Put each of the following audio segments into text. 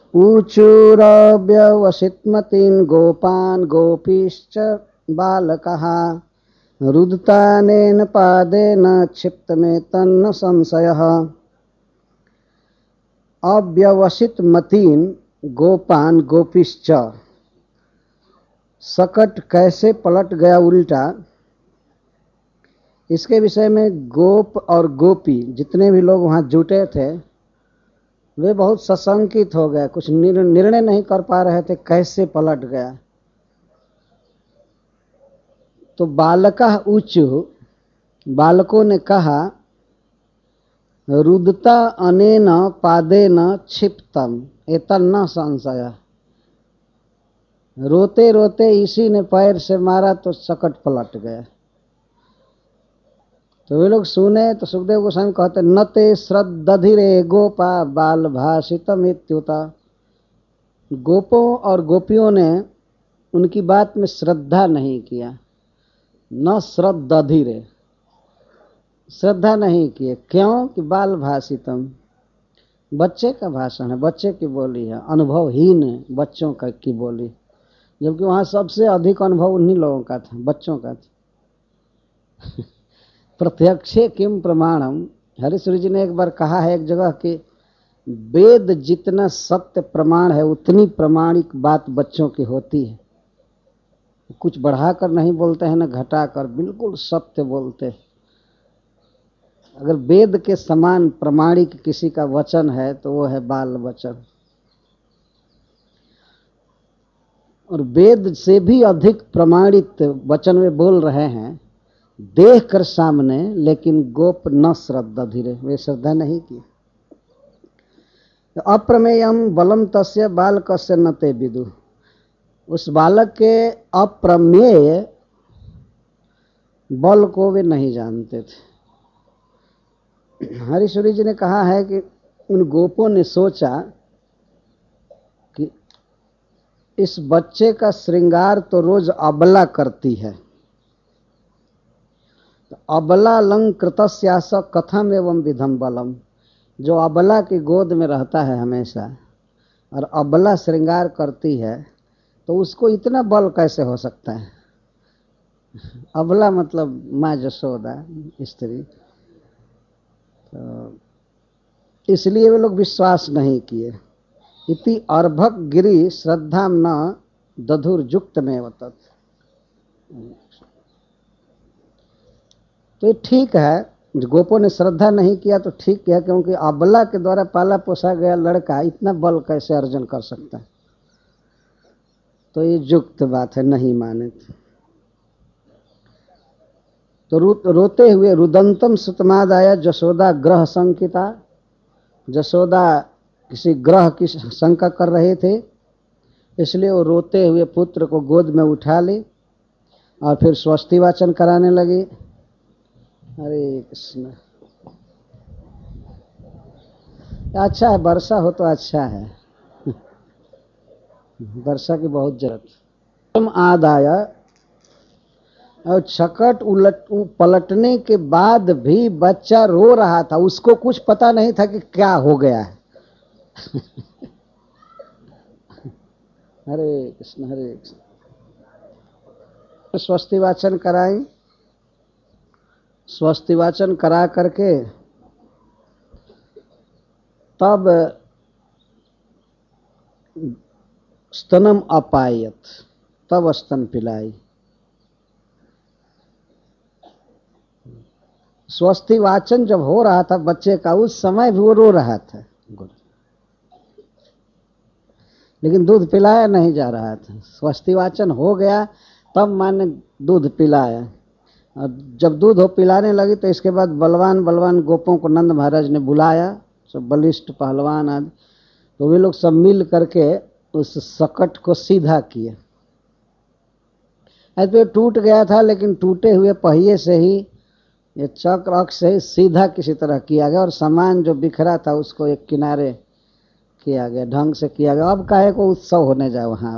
ऊचुरव्यवसितमतीन् गोपान् गोपीश्च बालकः रुदतानेन पादेन क्षिप्तमेतन्न संशयः। अव्यवसितमतीन् गोपान् गोपीश्च, सकट कैसे पलट गया उल्टा, इसके विषय में गोप और गोपी जितने भी लोग वहां जुटे थे वे बहुत सशंकित हो गए, कुछ निर्णय नहीं कर पा रहे थे कैसे पलट गया। तो बालका ऊचु, बालकों ने कहा, रुदता अनेन पादेन क्षिप्तम एतन्न संशय, रोते रोते इसी ने पैर से मारा तो सकट पलट गया। तो वे लोग सुने तो सुखदेव गोस्वामी कहते, न ते श्रद्धधिरे गोपा बाल भाषितम इत्युता। गोपों और गोपियों ने उनकी बात में श्रद्धा नहीं किया। न श्रद्धधिरे, श्रद्धा नहीं किए। क्यों? कि बाल भाषितम, बच्चे का भाषण है, बच्चे की बोली है, अनुभवहीन है बच्चों का की बोली, जबकि वहां सबसे अधिक अनुभव उन्हीं लोगों का था, बच्चों का था। प्रत्यक्षे किम प्रमाणम, हरीश्वरी जी ने एक बार कहा है एक जगह कि वेद जितना सत्य प्रमाण है उतनी प्रमाणिक बात बच्चों की होती है। कुछ बढ़ाकर नहीं बोलते हैं न घटाकर, बिल्कुल सत्य बोलते हैं। अगर वेद के समान प्रमाणिक किसी का वचन है तो वो है बाल वचन, और वेद से भी अधिक प्रमाणित वचन वे बोल रहे हैं देख कर सामने, लेकिन गोप न श्रद्धा धीरे, वे श्रद्धा नहीं की। अप्रमेयम बलम तस्य बालकस्य न ते विदु, उस बालक के अप्रमेय बल को वे नहीं जानते थे। हरीश्वरी जी ने कहा है कि उन गोपों ने सोचा कि इस बच्चे का श्रृंगार तो रोज अबला करती है, तो अबला लंग कृतस्यास कथम एवं विधम बलम, जो अबला की गोद में रहता है हमेशा और अबला श्रृंगार करती है तो उसको इतना बल कैसे हो सकता है। अबला मतलब माँ जसोदा स्त्री, तो इसलिए वे लोग विश्वास नहीं किए। इति अर्भक गिरी श्रद्धा न दधुर्जुक्त में वतत। तो ये ठीक है, गोपों ने श्रद्धा नहीं किया तो ठीक है, क्योंकि अबला के द्वारा पाला पोसा गया लड़का इतना बल कैसे अर्जन कर सकता है, तो ये युक्त बात है, नहीं माने। तो रोते हुए रुदंतम सुतमादाया जसोदा ग्रह संकिता, जसोदा किसी ग्रह की शंका कर रहे थे, इसलिए वो रोते हुए पुत्र को गोद में उठा ली और फिर स्वस्ति वाचन कराने लगी। हरे कृष्ण। अच्छा है, वर्षा हो तो अच्छा है, वर्षा की बहुत जरूरत। आदाया, और छकट पलटने के बाद भी बच्चा रो रहा था, उसको कुछ पता नहीं था कि क्या हो गया है। हरे कृष्ण हरे कृष्ण। स्वस्ति वाचन कराई, स्वस्ति वाचन करा करके तब स्तनम अपायत, तब स्तन पिलाई। स्वस्ति वाचन जब हो रहा था बच्चे का, उस समय भी वो रो रहा था, लेकिन दूध पिलाया नहीं जा रहा था। स्वस्ति वाचन हो गया तब माँ ने दूध पिलाया, और जब दूध हो पिलाने लगी तो इसके बाद बलवान बलवान गोपों को नंद महाराज ने बुलाया, सब बलिष्ठ पहलवान आदि, तो वे लोग सब मिल करके उस सकट को सीधा किए। ऐसे टूट गया था, लेकिन टूटे हुए पहिए से ही, ये चक्र अक्ष से ही सीधा किसी तरह किया गया, और सामान जो बिखरा था उसको एक किनारे किया गया, ढंग से किया गया। अब काहे को उत्सव होने जाए वहां।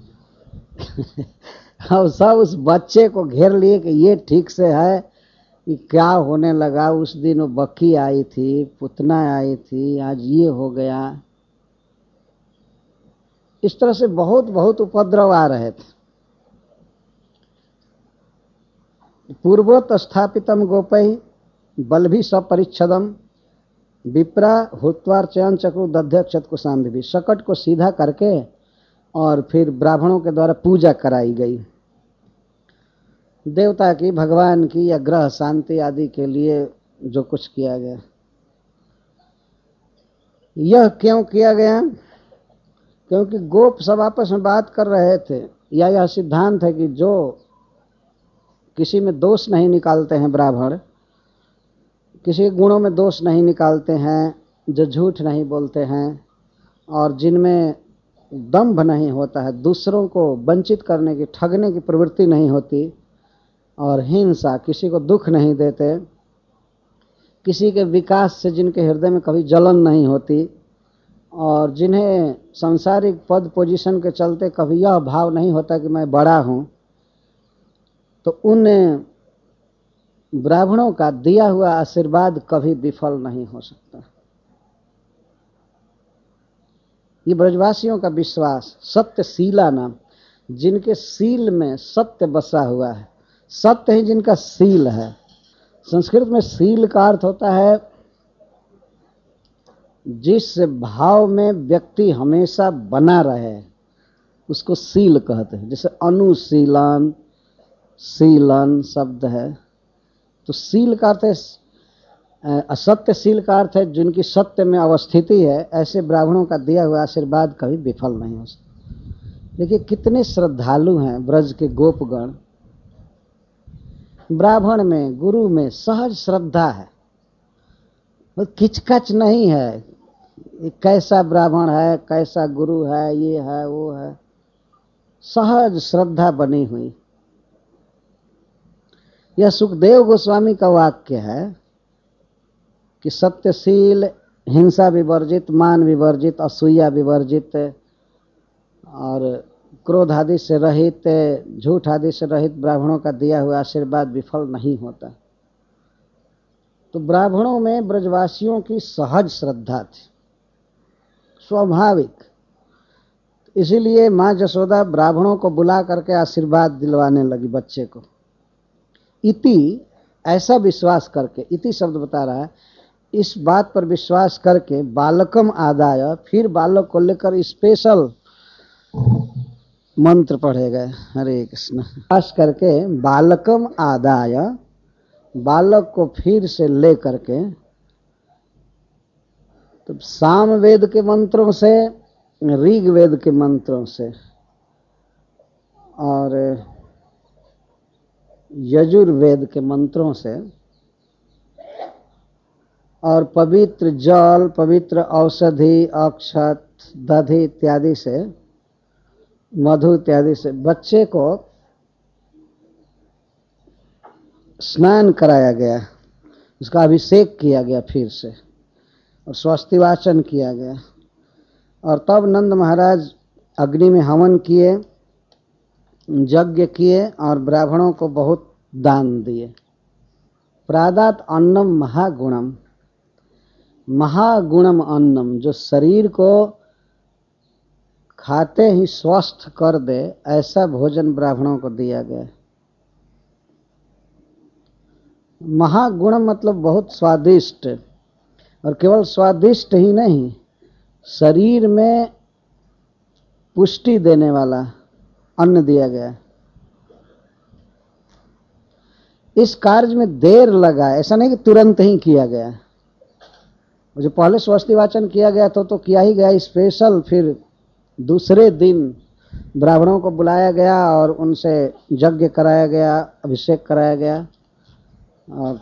अब सब उस बच्चे को घेर लिए कि ये ठीक से है कि क्या होने लगा। उस दिन वो बक्की आई थी, पुतना आई थी, आज ये हो गया। इस तरह से बहुत बहुत उपद्रव आ रहे थे। पूर्वोत स्थापितम गोपै बलभि सपरिच्छदम विप्रा हुत्वार्चयन चक्रु दध्यक्षत को सांधि, शकट को सीधा करके और फिर ब्राह्मणों के द्वारा पूजा कराई गई, देवता की, भगवान की या ग्रह शांति आदि के लिए जो कुछ किया गया। यह क्यों किया गया? क्योंकि गोप सब आपस में बात कर रहे थे, या यह सिद्धांत है कि जो किसी में दोष नहीं निकालते हैं, ब्राह्मण किसी गुणों में दोष नहीं निकालते हैं, जो झूठ नहीं बोलते हैं और जिनमें दंभ नहीं होता है, दूसरों को वंचित करने की, ठगने की प्रवृत्ति नहीं होती, और हिंसा, किसी को दुख नहीं देते, किसी के विकास से जिनके हृदय में कभी जलन नहीं होती, और जिन्हें सांसारिक पद पोजीशन के चलते कभी यह भाव नहीं होता कि मैं बड़ा हूं, तो उन ब्राह्मणों का दिया हुआ आशीर्वाद कभी विफल नहीं हो सकता। ये ब्रजवासियों का विश्वास, सत्यशीला नाम, जिनके सील में सत्य बसा हुआ है, सत्य ही जिनका सील है। संस्कृत में सील का अर्थ होता है जिस भाव में व्यक्ति हमेशा बना रहे, उसको सील कहते हैं। जैसे अनुशीलन, सीलन शब्द है, तो सील का अर्थ है, असत्यशील का अर्थ है जिनकी सत्य में अवस्थिति है। ऐसे ब्राह्मणों का दिया हुआ आशीर्वाद कभी विफल नहीं हो सकता। देखिए कितने श्रद्धालु हैं ब्रज के गोपगण। ब्राह्मण में, गुरु में सहज श्रद्धा है, किचकच नहीं है, कैसा ब्राह्मण है, कैसा गुरु है, ये है वो है, सहज श्रद्धा बनी हुई। यह सुखदेव गोस्वामी का वाक्य है कि सत्यशील, हिंसा विवर्जित, मान विवर्जित, असूया विवर्जित और क्रोध आदि से रहित, झूठ आदि से रहित ब्राह्मणों का दिया हुआ आशीर्वाद विफल नहीं होता। तो ब्राह्मणों में ब्रजवासियों की सहज श्रद्धा थी, स्वाभाविक। इसीलिए माँ जसोदा ब्राह्मणों को बुला करके आशीर्वाद दिलवाने लगी बच्चे को। इति, ऐसा विश्वास करके, इति शब्द बता रहा है, इस बात पर विश्वास करके बालकम आदाय, फिर बालक को लेकर स्पेशल मंत्र पढ़े गए, हरे कृष्ण। विश्वास करके बालकम आदाय, बालक को फिर से ले करके, तो सामवेद के मंत्रों से, ऋग्वेद के मंत्रों से और यजुर्वेद के मंत्रों से और पवित्र जल, पवित्र औषधि, अक्षत, दधि इत्यादि से, मधु इत्यादि से बच्चे को स्नान कराया गया, उसका अभिषेक किया गया फिर से, और स्वस्ति वाचन किया गया। और तब नंद महाराज अग्नि में हवन किए, यज्ञ किए और ब्राह्मणों को बहुत दान दिए। प्रादात अन्नम महागुणम, महागुणम अन्नम, जो शरीर को खाते ही स्वस्थ कर दे, ऐसा भोजन ब्राह्मणों को दिया गया। महागुणम मतलब बहुत स्वादिष्ट, और केवल स्वादिष्ट ही नहीं, शरीर में पुष्टि देने वाला अन्न दिया गया। इस कार्य में देर लगा, ऐसा नहीं कि तुरंत ही किया गया। जो पहले स्वस्ति वाचन किया गया तो किया ही गया स्पेशल, फिर दूसरे दिन ब्राह्मणों को बुलाया गया और उनसे यज्ञ कराया गया, अभिषेक कराया गया, और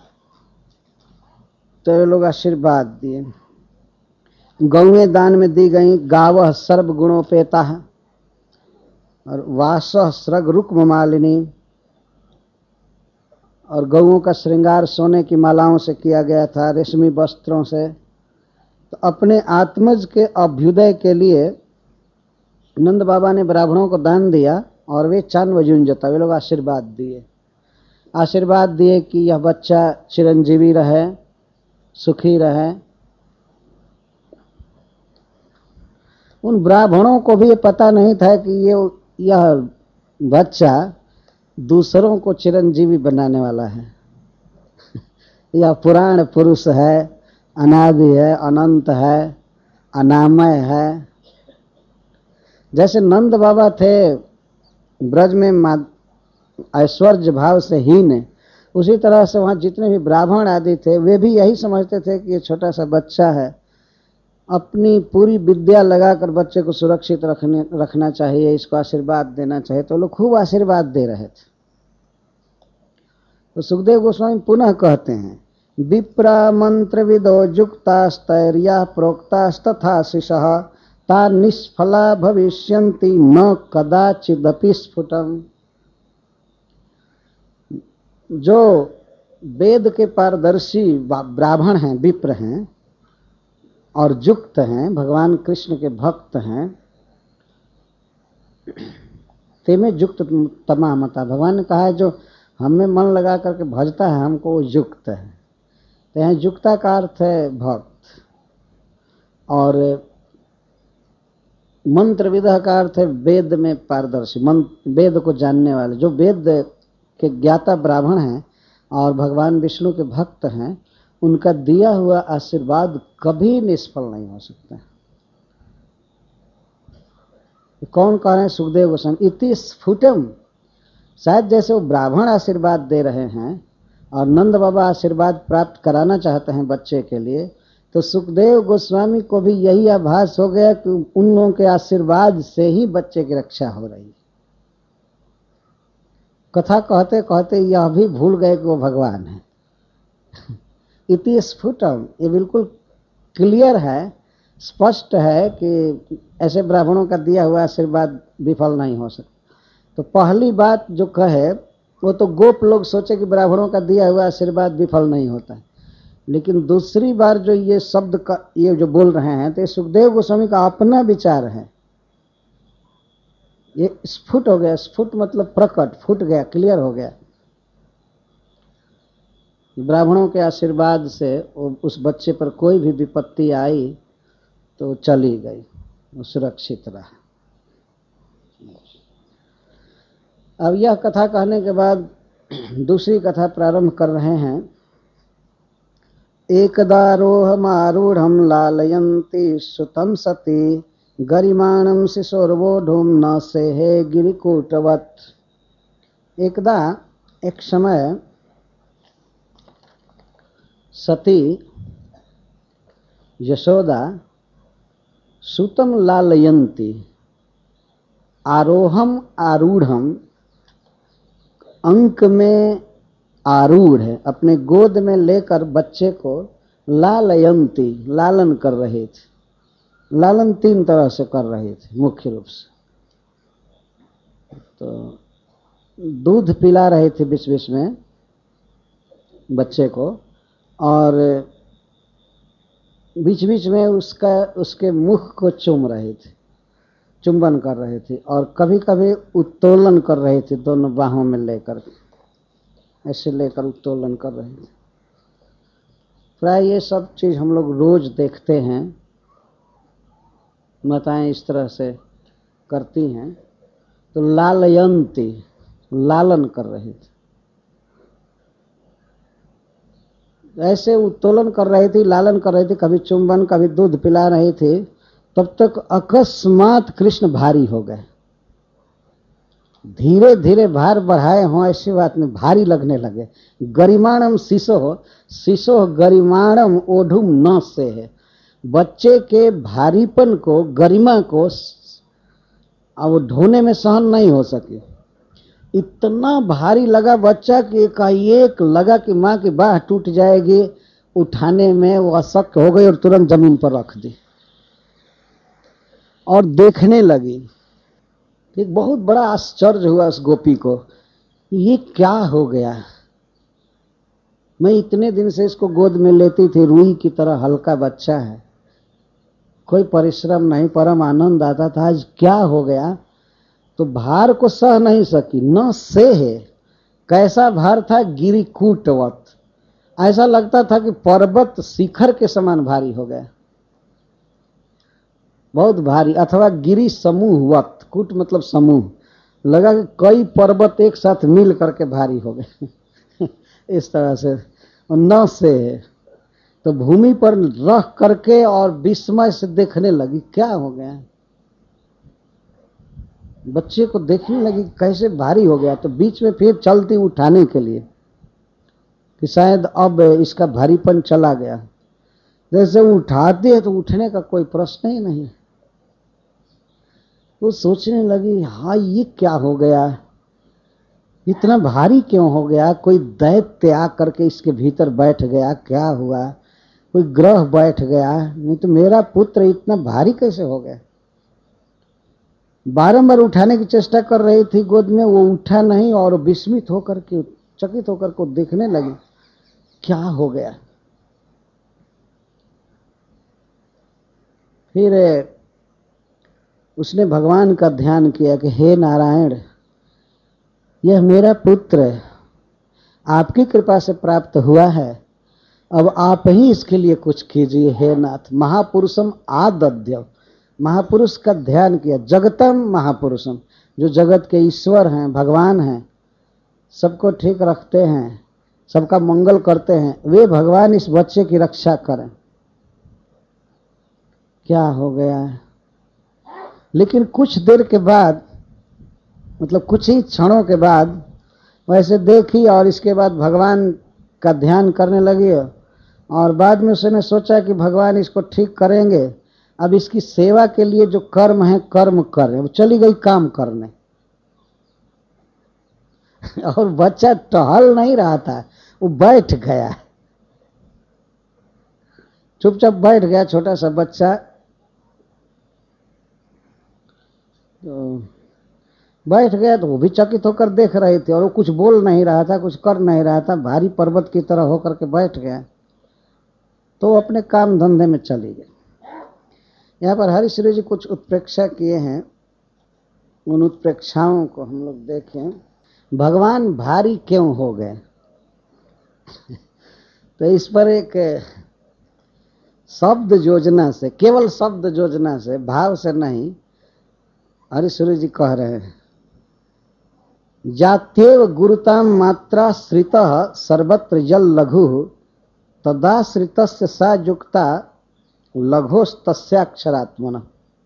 तो ये लोग आशीर्वाद दिए। गौएं दान में दी गई, गावः सर्वगुणोपेता, और वासः स्रग रुक्म मालिनी, और गौओं का श्रृंगार सोने की मालाओं से किया गया था, रेशमी वस्त्रों से। तो अपने आत्मज के अभ्युदय के लिए नंद बाबा ने ब्राह्मणों को दान दिया, और वे चान वजुंजता, वे लोग आशीर्वाद दिए। आशीर्वाद दिए कि यह बच्चा चिरंजीवी रहे, सुखी रहे। उन ब्राह्मणों को भी ये पता नहीं था कि यह बच्चा दूसरों को चिरंजीवी बनाने वाला है। यह पुराण पुरुष है, अनादि है, अनंत है, अनामय है। जैसे नंद बाबा थे ब्रज में ऐश्वर्य भाव से हीन, उसी तरह से वहां जितने भी ब्राह्मण आदि थे वे भी यही समझते थे कि ये छोटा सा बच्चा है, अपनी पूरी विद्या लगाकर बच्चे को सुरक्षित रखना चाहिए, इसको आशीर्वाद देना चाहिए। तो लोग खूब आशीर्वाद दे रहे थे। तो सुखदेव गोस्वामी पुनः कहते हैं, विप्रा मंत्र विदो युक्तास्तैर्या प्रोक्तास्तथा शिशः ता निष्फला भविष्यन्ति न कदाचिदपि स्फुटम। जो वेद के पारदर्शी ब्राह्मण हैं, विप्र हैं और युक्त हैं, भगवान कृष्ण के भक्त हैं, ते में युक्त तमामता। भगवान ने कहा है जो हमें मन लगा करके भजता है हमको वो युक्त है। तो यहाँ युक्ता का अर्थ है भक्त, और मंत्र विदह का अर्थ है वेद में पारदर्शी, वेद को जानने वाले। जो वेद के ज्ञाता ब्राह्मण हैं और भगवान विष्णु के भक्त हैं, उनका दिया हुआ आशीर्वाद कभी निष्फल नहीं हो सकता। कौन कह रहे हैं? सुखदेव गोस्वामी। इति स्फुटम, शायद जैसे वो ब्राह्मण आशीर्वाद दे रहे हैं और नंद बाबा आशीर्वाद प्राप्त कराना चाहते हैं बच्चे के लिए, तो सुखदेव गोस्वामी को भी यही आभास हो गया कि उन लोगों के आशीर्वाद से ही बच्चे की रक्षा हो रही है। कथा कहते कहते यह भी भूल गए कि वो भगवान है। इति स्फुटम, ये बिल्कुल क्लियर है, स्पष्ट है कि ऐसे ब्राह्मणों का दिया हुआ आशीर्वाद विफल नहीं हो सकता। तो पहली बात जो कहे वो तो गोप लोग सोचे कि ब्राह्मणों का दिया हुआ आशीर्वाद विफल नहीं होता है, लेकिन दूसरी बार जो ये शब्द का ये जो बोल रहे हैं तो ये सुखदेव गोस्वामी का अपना विचार है। ये स्फुट हो गया, स्फुट मतलब प्रकट, फूट गया, क्लियर हो गया। ब्राह्मणों के आशीर्वाद से उस बच्चे पर कोई भी विपत्ति आई तो चली गई, वो सुरक्षित रहा। अब यह कथा कहने के बाद दूसरी कथा प्रारंभ कर रहे हैं। एकदा रोहमारूढ़ं लालयन्ति सुतं सती गरिमाणं शिशोर्वोढुं न सेहे गिरिकूटवत्। एकदा एक समय सती यशोदा सुतं लालयन्ति, आरोहम आरूढ़म, अंक में आरूढ़ है, अपने गोद में लेकर बच्चे को लालयंती, लालन कर रहे थे। लालन तीन तरह से कर रहे थे मुख्य रूप से। तो दूध पिला रहे थे बीच बीच में बच्चे को, और बीच बीच में उसके मुख को चूम रहे थे, चुंबन कर रहे थे, और कभी कभी उत्तोलन कर रहे थे, दोनों बाहों में लेकर ऐसे लेकर उत्तोलन कर रहे थे। प्राय ये सब चीज हम लोग रोज देखते हैं, माताएं इस तरह से करती हैं। तो लालयंती, लालन कर रहे थे, ऐसे उत्तोलन कर रही थी, लालन कर रही थी, कभी चुंबन कभी दूध पिला रही थी। तब तक अकस्मात कृष्ण भारी हो गए। धीरे धीरे भार बढ़ाए हों ऐसी बात में भारी लगने लगे। गरिमाणम शिशो, शिशो गरिमाणम ओढ़ुम न से है, बच्चे के भारीपन को, गरिमा को अब ढोने में सहन नहीं हो सके। इतना भारी लगा बच्चा कि एकाएक लगा कि माँ की बाह टूट जाएगी, उठाने में वो अशक्त हो गई और तुरंत जमीन पर रख दी और देखने लगी। एक बहुत बड़ा आश्चर्य हुआ उस गोपी को, ये क्या हो गया। मैं इतने दिन से इसको गोद में लेती थी, रूई की तरह हल्का बच्चा है, कोई परिश्रम नहीं, परम आनंद आता था, आज क्या हो गया। तो भार को सह नहीं सकी, न से है। कैसा भार था? गिरिकूटवत, ऐसा लगता था कि पर्वत शिखर के समान भारी हो गया। बहुत भारी, अथवा गिरी समूह वक्त, कूट मतलब समूह, लगा कि कई पर्वत एक साथ मिल करके भारी हो गए इस तरह से न से, तो भूमि पर रख करके और विस्मय से देखने लगी क्या हो गया, बच्चे को देखने लगी कैसे भारी हो गया। तो बीच में फिर चलती उठाने के लिए कि शायद अब इसका भारीपन चला गया, जैसे उठाते हैं तो उठने का कोई प्रश्न ही नहीं। वो सोचने लगी हाँ ये क्या हो गया, इतना भारी क्यों हो गया, कोई दैत्य आकर के इसके भीतर बैठ गया, क्या हुआ, कोई ग्रह बैठ गया, नहीं तो मेरा पुत्र इतना भारी कैसे हो गया। बारंबार उठाने की चेष्टा कर रही थी गोद में, वो उठा नहीं और विस्मित होकर के, चकित होकर को देखने लगी क्या हो गया। फिर उसने भगवान का ध्यान किया कि हे नारायण, यह मेरा पुत्र आपकी कृपा से प्राप्त हुआ है, अब आप ही इसके लिए कुछ कीजिए हे नाथ। महापुरुषम आदद्य, महापुरुष का ध्यान किया, जगतम महापुरुषम, जो जगत के ईश्वर हैं, भगवान हैं, सबको ठीक रखते हैं, सबका मंगल करते हैं, वे भगवान इस बच्चे की रक्षा करें। क्या हो गया, लेकिन कुछ देर के बाद, मतलब कुछ ही क्षणों के बाद वैसे देखी और इसके बाद भगवान का ध्यान करने लगी, और बाद में उसने सोचा कि भगवान इसको ठीक करेंगे, अब इसकी सेवा के लिए जो कर्म है कर्म करें। वो चली गई काम करने और बच्चा टहल नहीं रहा था, वो बैठ गया, चुपचाप बैठ गया, छोटा सा बच्चा। तो बैठ गया तो वो भी चकित होकर देख रहे थे, और वो कुछ बोल नहीं रहा था, कुछ कर नहीं रहा था, भारी पर्वत की तरह होकर के बैठ गया। तो अपने काम धंधे में चली गई। यहाँ पर हरिश्री जी कुछ उत्प्रेक्षा किए हैं, उन उत्प्रेक्षाओं को हम लोग देखें। भगवान भारी क्यों हो गए तो इस पर एक शब्द योजना से, केवल शब्द योजना से, भाव से नहीं, हरिश्री जी कह रहे हैं, जात्येव गुरुताम मात्रा श्रितः सर्वत्र जल लघु तदाश्रितस्य सा युक्ता लघोस्तस्याक्षरात्मना।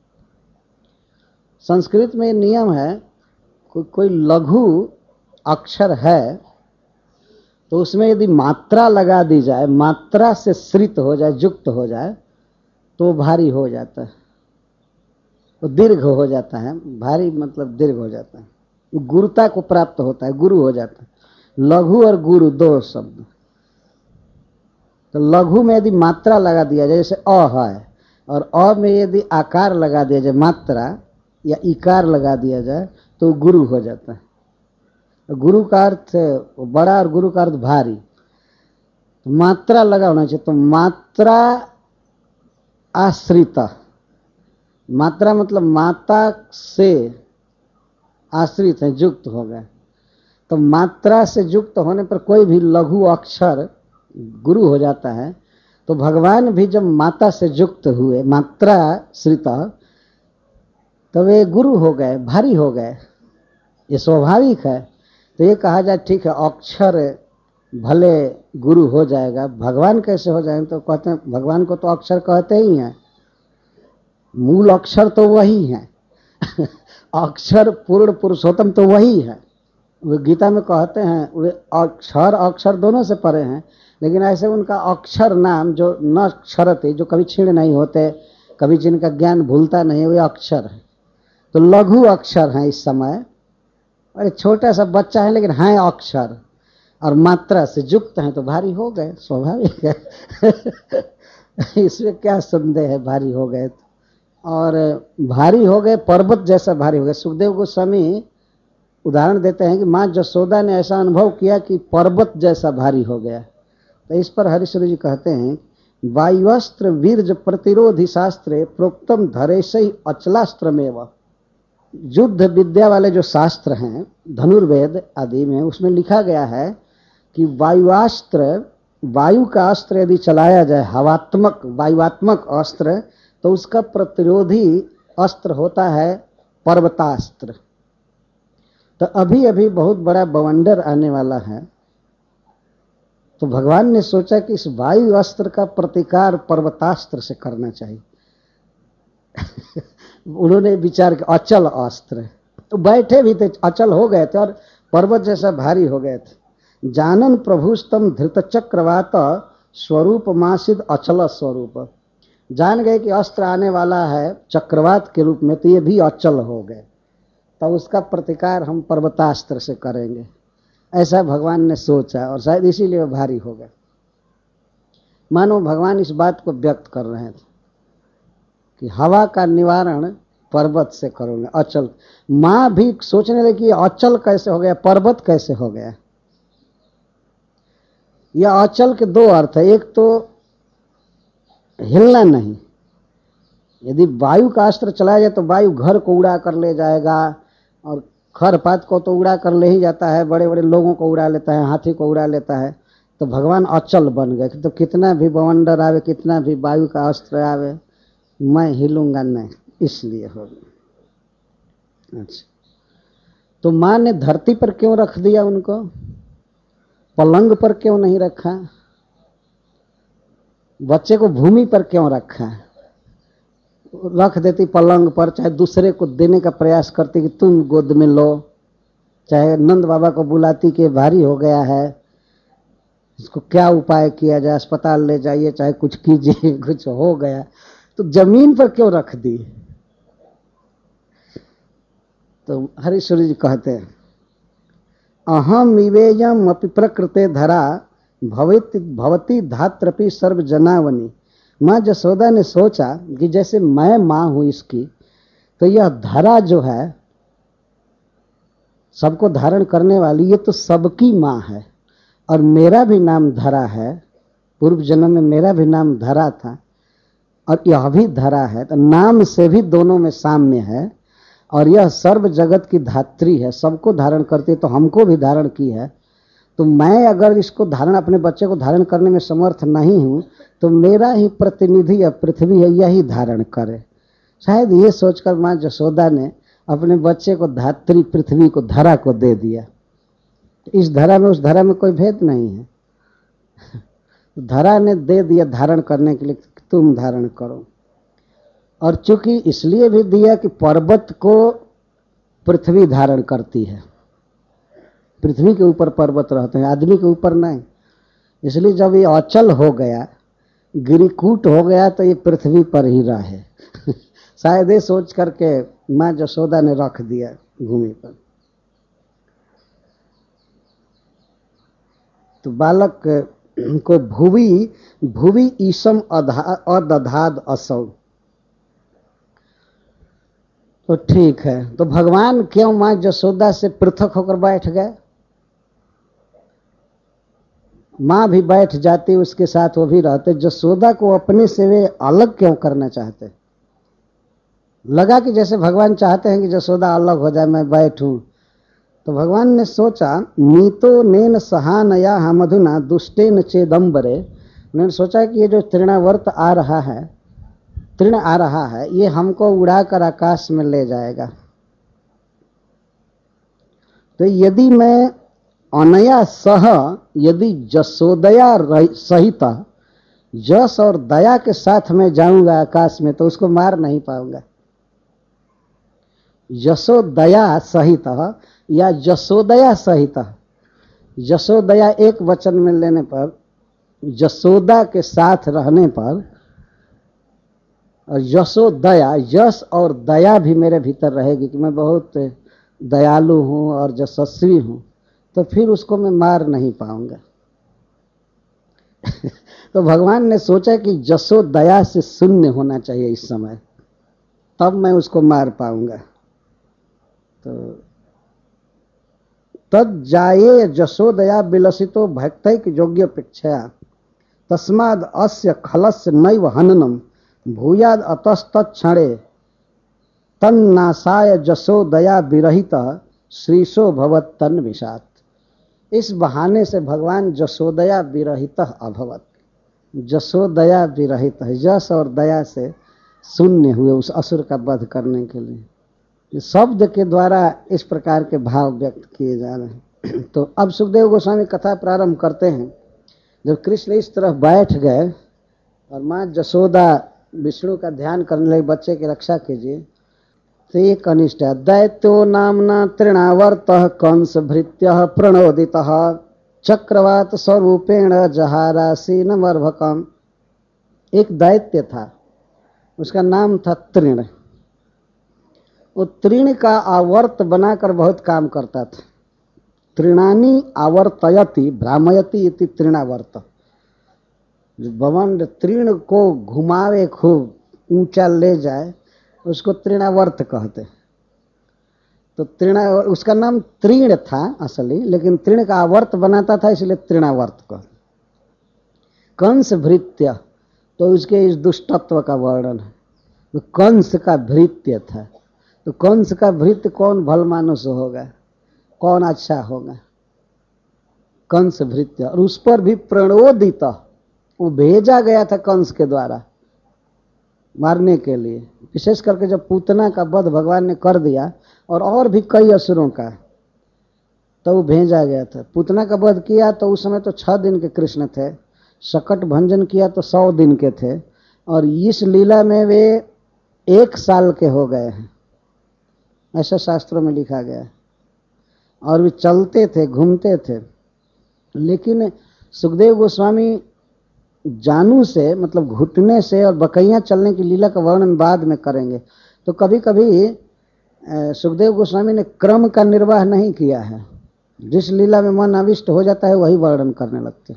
संस्कृत में नियम है, कोई लघु अक्षर है तो उसमें यदि मात्रा लगा दी जाए, मात्रा से श्रित हो जाए, युक्त हो जाए, तो भारी हो जाता है, वो दीर्घ हो जाता है। भारी मतलब दीर्घ हो जाता है, गुरुता को प्राप्त होता है, गुरु हो जाता है। लघु और गुरु दो शब्द, तो लघु में यदि मात्रा लगा दिया जाए, जैसे अ है, और अ में यदि आकार लगा दिया जाए, मात्रा या इकार लगा दिया जाए, तो गुरु हो जाता है। गुरु का अर्थ बड़ा और गुरु का अर्थ भारी, तो मात्रा लगा होना चाहिए। तो मात्रा आश्रित, मात्रा मतलब माता से आश्रित है, युक्त हो गए। तो मात्रा से युक्त होने पर कोई भी लघु अक्षर गुरु हो जाता है। तो भगवान भी जब माता से युक्त हुए, मात्रा श्रित, तो वे गुरु हो गए, भारी हो गए, ये स्वाभाविक है। तो ये कहा जाए ठीक है, अक्षर भले गुरु हो जाएगा, भगवान कैसे हो जाएंगे, तो कहते हैं भगवान को तो अक्षर कहते ही हैं, मूल अक्षर तो वही है अक्षर पूर्ण पुरुषोत्तम तो वही है। वे गीता में कहते हैं वे अक्षर अक्षर दोनों से परे हैं, लेकिन ऐसे उनका अक्षर नाम जो न क्षरते, जो कभी क्षीण नहीं होते, कभी जिनका ज्ञान भूलता नहीं, वे अक्षर है। तो लघु अक्षर हैं इस समय, अरे छोटा सा बच्चा है लेकिन हैं अक्षर, और मात्रा से युक्त हैं, तो भारी हो गए, स्वाभाविक है इसमें क्या संदेह है, भारी हो गए। और भारी हो गए, पर्वत जैसा भारी हो गए। सुखदेव गोस्वामी उदाहरण देते हैं कि माँ जसोदा ने ऐसा अनुभव किया कि पर्वत जैसा भारी हो गया। तो इस पर हरिश्री जी कहते हैं, वायुअस्त्र वीर्ज प्रतिरोधी शास्त्रे प्रोक्तम धरेशई अचलास्त्रमेव। युद्ध विद्या वाले जो शास्त्र हैं, धनुर्वेद आदि में, उसमें लिखा गया है कि वायुअस्त्र, वायु का अस्त्र यदि चलाया जाए, हवात्मक वायुआत्मक अस्त्र, तो उसका प्रतिरोधी अस्त्र होता है पर्वतास्त्र। तो अभी अभी बहुत बड़ा बवंडर आने वाला है, तो भगवान ने सोचा कि इस वायु अस्त्र का प्रतिकार पर्वतास्त्र से करना चाहिए। उन्होंने विचार किया अचल अस्त्र, तो बैठे भी थे, अचल हो गए थे और पर्वत जैसा भारी हो गए थे। जानन प्रभुस्तम धृत चक्रवात स्वरूप मासिद अचल स्वरूप, जान गए कि अस्त्र आने वाला है चक्रवात के रूप में, तो ये भी अचल हो गए। तो उसका प्रतिकार हम पर्वतास्त्र से करेंगे, ऐसा भगवान ने सोचा और शायद इसीलिए वो भारी हो गए। मानो भगवान इस बात को व्यक्त कर रहे थे कि हवा का निवारण पर्वत से करोगे, अचल। मां भी सोचने लगी अचल कैसे हो गया, पर्वत कैसे हो गया। यह अचल के दो अर्थ है, एक तो हिलना नहीं, यदि वायु का अस्त्र चलाया जाए तो वायु घर को उड़ा कर ले जाएगा और खरपात को तो उड़ा कर ले ही जाता है, बड़े बड़े लोगों को उड़ा लेता है, हाथी को उड़ा लेता है। तो भगवान अचल बन गए, तो कितना भी बवंडर आवे, कितना भी वायु का अस्त्र आवे, मैं हिलूंगा नहीं, इसलिए हो गया। अच्छा, तो मां ने धरती पर क्यों रख दिया उनको, पलंग पर क्यों नहीं रखा, बच्चे को भूमि पर क्यों रखा। रख देती पलंग पर, चाहे दूसरे को देने का प्रयास करती कि तुम गोद में लो, चाहे नंद बाबा को बुलाती कि भारी हो गया है, इसको क्या उपाय किया जाए, अस्पताल ले जाइए, चाहे कुछ कीजिए, कुछ हो गया। तो जमीन पर क्यों रख दी। तो हरीश्वरी जी कहते हैं अहम विवेयम अपि प्रकृते धरा भवती धात्रपि सर्वजनावनी। माँ जसोदा ने सोचा कि जैसे मैं माँ हूं इसकी, तो यह धरा जो है सबको धारण करने वाली, ये तो सबकी माँ है और मेरा भी नाम धरा है, पूर्व जन्म में मेरा भी नाम धरा था और यह भी धरा है, तो नाम से भी दोनों में साम्य है। और यह सर्व जगत की धात्री है, सबको धारण करती है, तो हमको भी धारण की है। तो मैं अगर इसको धारण, अपने बच्चे को धारण करने में समर्थ नहीं हूं, तो मेरा ही प्रतिनिधि या पृथ्वी है, यही धारण करे। शायद ये सोचकर माँ जसोदा ने अपने बच्चे को धात्री पृथ्वी को, धरा को दे दिया। इस धरा में उस धरा में कोई भेद नहीं है, धरा ने दे दिया धारण करने के लिए, तुम धारण करो। और चूंकि इसलिए भी दिया कि पर्वत को पृथ्वी धारण करती है, पृथ्वी के ऊपर पर्वत रहते हैं, आदमी के ऊपर नहीं। इसलिए जब ये अचल हो गया, गिरिकूट हो गया, तो ये पृथ्वी पर ही रहे। शायद ये सोच करके माँ जसोदा ने रख दिया भूमि पर। तो बालक को भुवि ईसम अदधाद असौ। तो ठीक है, तो भगवान क्यों माँ जसोदा से पृथक होकर बैठ गए। माँ भी बैठ जाती उसके साथ, वो भी रहते। जसोदा को अपने से वे अलग क्यों करना चाहते। लगा कि जैसे भगवान चाहते हैं कि जसोदा अलग हो जाए, मैं बैठूं। तो भगवान ने सोचा नीतो नेन सहानया हमधुना दुष्टेन चेदम्बरे। उन्होंने सोचा कि ये जो तृणावर्त आ रहा है, तृण आ रहा है, ये हमको उड़ाकर आकाश में ले जाएगा। तो यदि मैं अनया सह, यदि जसोदया सहित, जस और दया के साथ मैं जाऊंगा आकाश में, तो उसको मार नहीं पाऊंगा। यशोदया सहित या जसोदया सहित, जसोदया एक वचन में लेने पर, जसोदा के साथ रहने पर, और यशोदया, यश और दया भी मेरे भीतर रहेगी कि मैं बहुत दयालु हूं और यशस्वी हूं, तो फिर उसको मैं मार नहीं पाऊंगा। तो भगवान ने सोचा कि जसोदया से शून्य होना चाहिए इस समय, तब मैं उसको मार पाऊंगा। तो तद जाये जसोदया विलसितो भक्तैक योग्यपेक्षया तस्माद अस्य खलस्य नैव हननम भूयाद अतस्तक्षणे तन्नासाय जसोदया विरहित श्रीशो भवत तन विषात। इस बहाने से भगवान जसोदया विरहित अभवत, जसोदया विरहित है, यश और दया से शून्य हुए उस असुर का वध करने के लिए। शब्द के द्वारा इस प्रकार के भाव व्यक्त किए जा रहे हैं। तो अब सुखदेव गोस्वामी कथा प्रारंभ करते हैं। जब कृष्ण इस तरफ बैठ गए और माँ जसोदा विष्णु का ध्यान करने लगी, बच्चे की रक्षा कीजिए, तो ये कनिष्ठ है। दैत्यो नामना तृणावर्त कंस भृत्य प्रणोदित चक्रवात स्वरूपेण जहारासीनमर्भकम। एक दैत्य था, उसका नाम था तृण। वो तृण का आवर्त बनाकर बहुत काम करता था। तृणानी आवर्तयति भ्रामयति इति तृणावर्त। भवन तृण को घुमावे, खूब ऊंचा ले जाए, उसको तृणावर्त कहते। तो तृणा, उसका नाम तृण था असली, लेकिन तृण का आवर्त बनाता था इसलिए तृणावर्त कहते। कंस भृत्य, तो उसके इस दुष्टत्व का वर्णन है। तो कंस का भृत्य था, तो कंस का भृत्य कौन भल मानुष होगा, कौन अच्छा होगा? कंस भृत्य। और उस पर भी प्रणोदित, वो भेजा गया था कंस के द्वारा मारने के लिए। विशेष करके जब पूतना का वध भगवान ने कर दिया और भी कई असुरों का, तो वो भेजा गया था। पूतना का वध किया तो उस समय तो 6 दिन के कृष्ण थे, शकट भंजन किया तो 100 दिन के थे, और इस लीला में वे 1 साल के हो गए हैं, ऐसा शास्त्रों में लिखा गया है। और वे चलते थे, घूमते थे। लेकिन सुखदेव गोस्वामी जानू से, मतलब घुटने से और बकैया चलने की लीला का वर्णन बाद में करेंगे। तो कभी कभी सुखदेव गोस्वामी ने क्रम का निर्वाह नहीं किया है, जिस लीला में मन अविष्ट हो जाता है वही वर्णन करने लगते।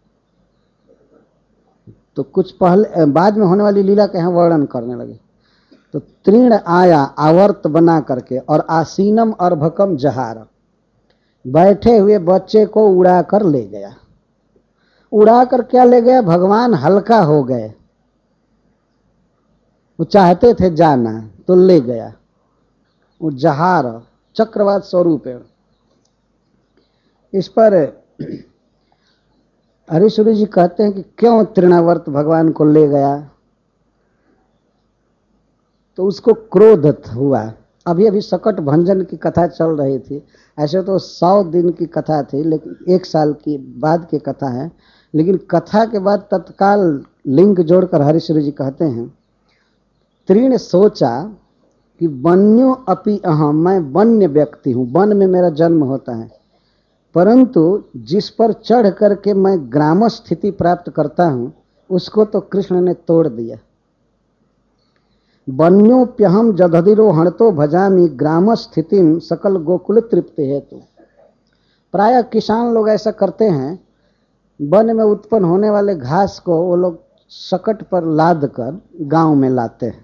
तो कुछ पहले बाद में होने वाली लीला के यहाँ वर्णन करने लगे। तो तृण आया आवर्त बना करके, और आसीनम अर्भकम जहार, बैठे हुए बच्चे को उड़ा कर ले गया। उड़ा कर क्या ले गया? भगवान हल्का हो गए, वो चाहते थे जाना तो ले गया। वो जहार चक्रवात स्वरूप है। इस पर हरिश्वरी जी कहते हैं कि क्यों तृणावर्त भगवान को ले गया? तो उसको क्रोध हुआ। अभी अभी सकट भंजन की कथा चल रही थी। ऐसे तो 100 दिन की कथा थी, लेकिन 1 साल की बाद की कथा है। लेकिन कथा के बाद तत्काल लिंक जोड़कर हरिश्वरी जी कहते हैं, तृण सोचा कि वन्यो अपि अहम, मैं वन्य व्यक्ति हूँ, वन में मेरा जन्म होता है, परंतु जिस पर चढ़ करके मैं ग्राम स्थिति प्राप्त करता हूँ उसको तो कृष्ण ने तोड़ दिया। वन्योप्यहम जदधिरोहण तो भजामी ग्राम स्थितिम सकल गोकुल तृप्ति हेतु। प्रायः किसान लोग ऐसा करते हैं, वन में उत्पन्न होने वाले घास को वो लोग सकट पर लाद कर गांव में लाते हैं।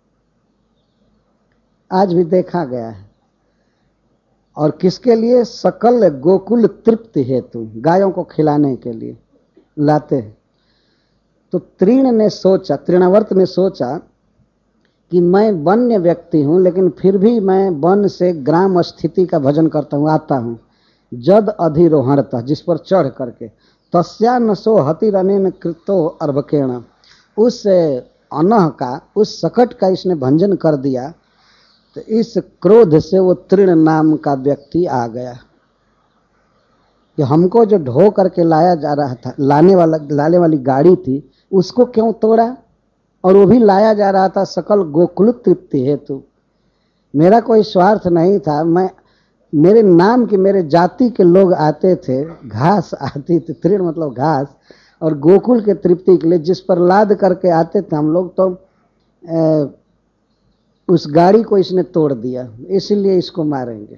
आज भी देखा गया है। और किसके लिए? सकल गोकुल तृप्ति हेतु, गायों को खिलाने के लिए लाते हैं। तो तृण ने सोचा, तृणावर्त ने सोचा कि मैं वन्य व्यक्ति हूं, लेकिन फिर भी मैं वन से ग्राम स्थिति का भजन करता हूं, आता हूं। जद अधिरोहणतः, जिस पर चढ़ करके, तस्या नसो हतिरनेन कृतो अर्भकेण, उस अनह का, उस सकट का इसने भंजन कर दिया। तो इस क्रोध से वो तृण नाम का व्यक्ति आ गया कि हमको जो ढो करके लाया जा रहा था, लाने वाली गाड़ी थी, उसको क्यों तोड़ा? और वो भी लाया जा रहा था सकल गोकुल तृप्ति हेतु। मेरा कोई स्वार्थ नहीं था। मेरे नाम के, मेरे जाति के लोग आते थे, घास आती थी, तृण मतलब घास, और गोकुल के तृप्ति के लिए जिस पर लाद करके आते थे हम लोग, तो उस गाड़ी को इसने तोड़ दिया, इसलिए इसको मारेंगे।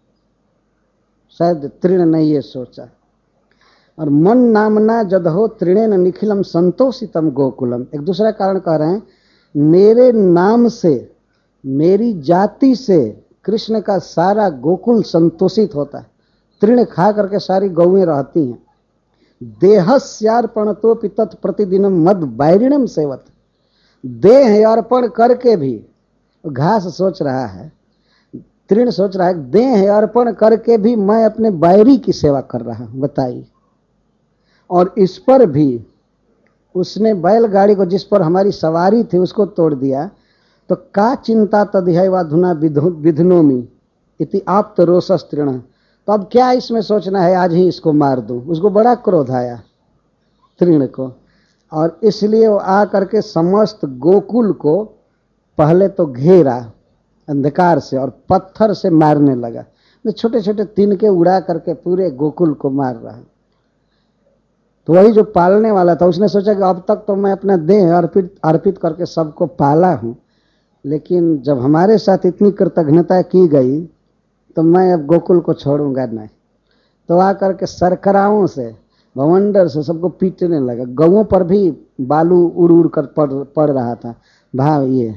शायद तृण ने ये सोचा। और मन नामना जदहो तृणेन निखिलम संतोषितम गोकुलम, एक दूसरा कारण कह रहे हैं, मेरे नाम से, मेरी जाति से कृष्ण का सारा गोकुल संतोषित होता है। तृण खा करके सारी गौएं रहती हैं। देहस्यार्पणतोपि तत्प्रतिदिनम मद बैरिणम सेवत, देह अर्पण करके भी, घास सोच रहा है, तृण सोच रहा है, देह अर्पण करके भी मैं अपने बैरी की सेवा कर रहा हूं, बताइए। और इस पर भी उसने बैलगाड़ी को जिस पर हमारी सवारी थी उसको तोड़ दिया, तो का चिंता तदिहैवाधुना विधनोमि इति आप्त रोषस तृण। तो अब क्या इसमें सोचना है, आज ही इसको मार दूं। उसको बड़ा क्रोध आया तृण को, और इसलिए वो आ करके समस्त गोकुल को पहले तो घेरा अंधकार से और पत्थर से मारने लगा। तो छोटे छोटे तिनके उड़ा करके पूरे गोकुल को मार रहा है। तो वही जो पालने वाला था उसने सोचा कि अब तक तो मैं अपना देह अर्पित करके सबको पाला हूं, लेकिन जब हमारे साथ इतनी कृतज्ञता की गई तो मैं अब गोकुल को छोड़ूंगा नहीं। तो आकर के सरकराओं से भवंडर से सबको पीटने लगा। गौओं पर भी बालू उड़ उड़ कर पड़ रहा था भाव। ये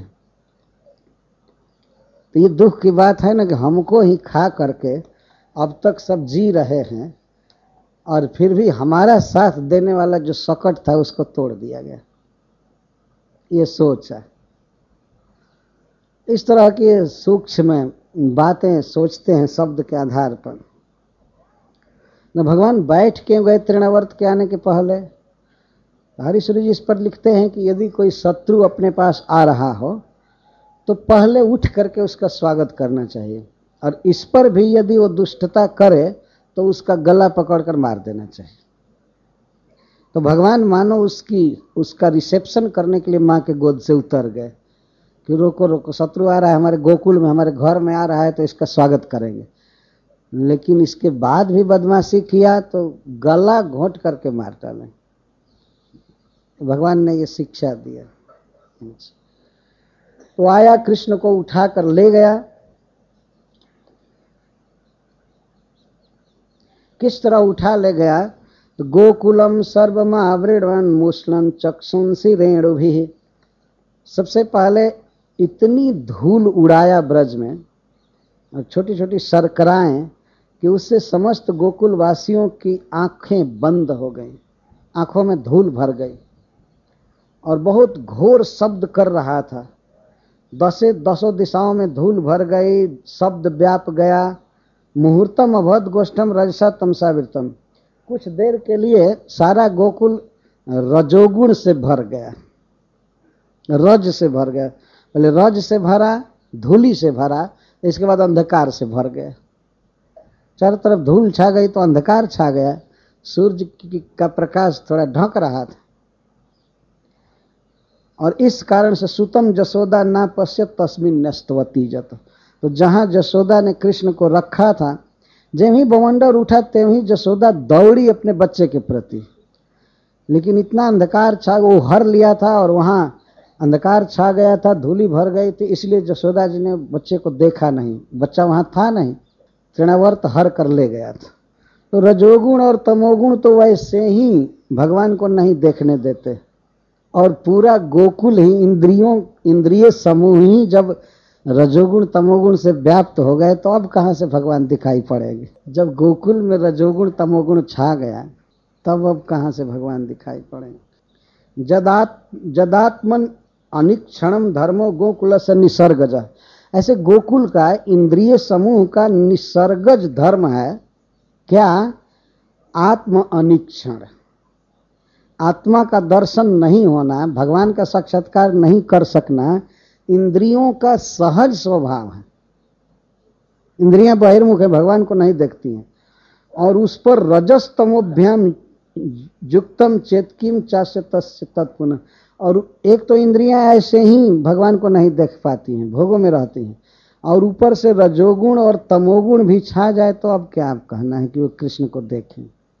तो ये दुख की बात है ना कि हमको ही खा करके अब तक सब जी रहे हैं और फिर भी हमारा साथ देने वाला जो सकट था उसको तोड़ दिया गया। ये सोच है। इस तरह की सूक्ष्म बातें सोचते हैं शब्द के आधार पर। न भगवान बैठ के गए तृणावर्त के आने के पहले। हरीश्वरी जी इस पर लिखते हैं कि यदि कोई शत्रु अपने पास आ रहा हो तो पहले उठ करके उसका स्वागत करना चाहिए, और इस पर भी यदि वो दुष्टता करे तो उसका गला पकड़कर मार देना चाहिए। तो भगवान मानो उसका रिसेप्शन करने के लिए माँ के गोद से उतर गए कि रोको रोको, शत्रु आ रहा है हमारे गोकुल में, हमारे घर में आ रहा है, तो इसका स्वागत करेंगे। लेकिन इसके बाद भी बदमाशी किया तो गला घोंट करके मार डालें। तो भगवान ने ये शिक्षा दिया। तो आया, कृष्ण को उठाकर ले गया। किस तरह उठा ले गया? तो गोकुलम सर्वमावृण्वन् मुष्णन् चक्षुंसि रेणुभिः। सबसे पहले इतनी धूल उड़ाया ब्रज में और छोटी छोटी सरकराएं कि उससे समस्त गोकुल वासियों की आंखें बंद हो गईं, आंखों में धूल भर गई और बहुत घोर शब्द कर रहा था। दसों दिशाओं में धूल भर गई, शब्द व्याप गया। मुहूर्तम अभवद गोष्ठम रजसा तमसावृतम। कुछ देर के लिए सारा गोकुल रजोगुण से भर गया, रज से भर गया। पहले रज से भरा, धूली से भरा, इसके बाद अंधकार से भर गया। चारों तरफ धूल छा गई तो अंधकार छा गया। सूर्य का प्रकाश थोड़ा ढक रहा था और इस कारण से सुतम जसोदा ना पश्यत तस्मिन नस्तवती जत। तो जहां जसोदा ने कृष्ण को रखा था, जब ही बवंडर उठा तेव ही जसोदा दौड़ी अपने बच्चे के प्रति। लेकिन इतना अंधकार छा, वो हर लिया था और वहां अंधकार छा गया था, धूली भर गई थी, इसलिए जसोदा जी ने बच्चे को देखा नहीं। बच्चा वहां था नहीं, तृणावर्त हर कर ले गया था। तो रजोगुण और तमोगुण तो वैसे ही भगवान को नहीं देखने देते, और पूरा गोकुल ही इंद्रिय समूह ही जब रजोगुण तमोगुण से व्याप्त हो गए तो अब कहां से भगवान दिखाई पड़ेंगे? जब गोकुल में रजोगुण तमोगुण छा गया तब अब कहां से भगवान दिखाई पड़ेंगे? जदात्मन अनिक्षणम धर्मो गोकुल से निसर्गज। ऐसे गोकुल का इंद्रिय समूह का निसर्गज धर्म है क्या? आत्म अनिक्षण, आत्मा का दर्शन नहीं होना, भगवान का साक्षात्कार नहीं कर सकना इंद्रियों का सहज स्वभाव है। इंद्रियां बहिर्मुख है, भगवान को नहीं देखती हैं, और उस पर रजस तमोभ्याम युक्तम चेतकिम चास्य तस्य तत्पुनः। और एक तो इंद्रियां ऐसे ही भगवान को नहीं देख पाती हैं, भोगों में रहती हैं, और ऊपर से रजोगुण और तमोगुण भी छा जाए तो अब क्या आप कहना है कि वो कृष्ण को देखें?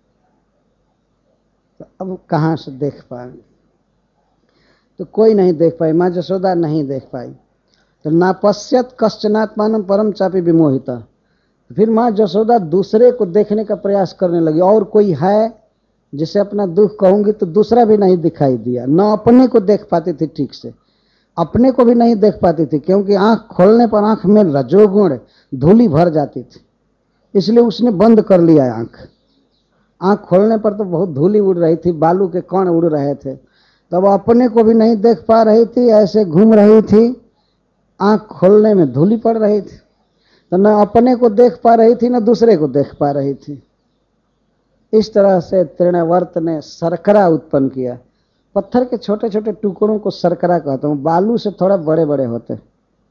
तो अब कहां से देख पाएंगे? तो कोई नहीं देख पाई, माँ जसोदा नहीं देख पाई। तो नापश्यत कश्चनात्मानं परम चापि विमोहिता। फिर माँ जसोदा दूसरे को देखने का प्रयास करने लगी, और कोई है जिसे अपना दुख कहूंगी, तो दूसरा भी नहीं दिखाई दिया। न अपने को देख पाती थी ठीक से, अपने को भी नहीं देख पाती थी, क्योंकि आंख खोलने पर आंख में रजोगुण धूली भर जाती थी, इसलिए उसने बंद कर लिया आंख। आंख खोलने पर तो बहुत धूली उड़ रही थी, बालू के कण उड़ रहे थे, तब अपने को भी नहीं देख पा रही थी, ऐसे घूम रही थी, आंख खोलने में धूली पड़ रही थी। तो न अपने को देख पा रही थी, न दूसरे को देख पा रही थी। इस तरह से तृणावर्त ने सरकरा उत्पन्न किया। पत्थर के छोटे छोटे टुकड़ों को सरकरा कहते हैं। बालू से थोड़ा बड़े बड़े होते हैं,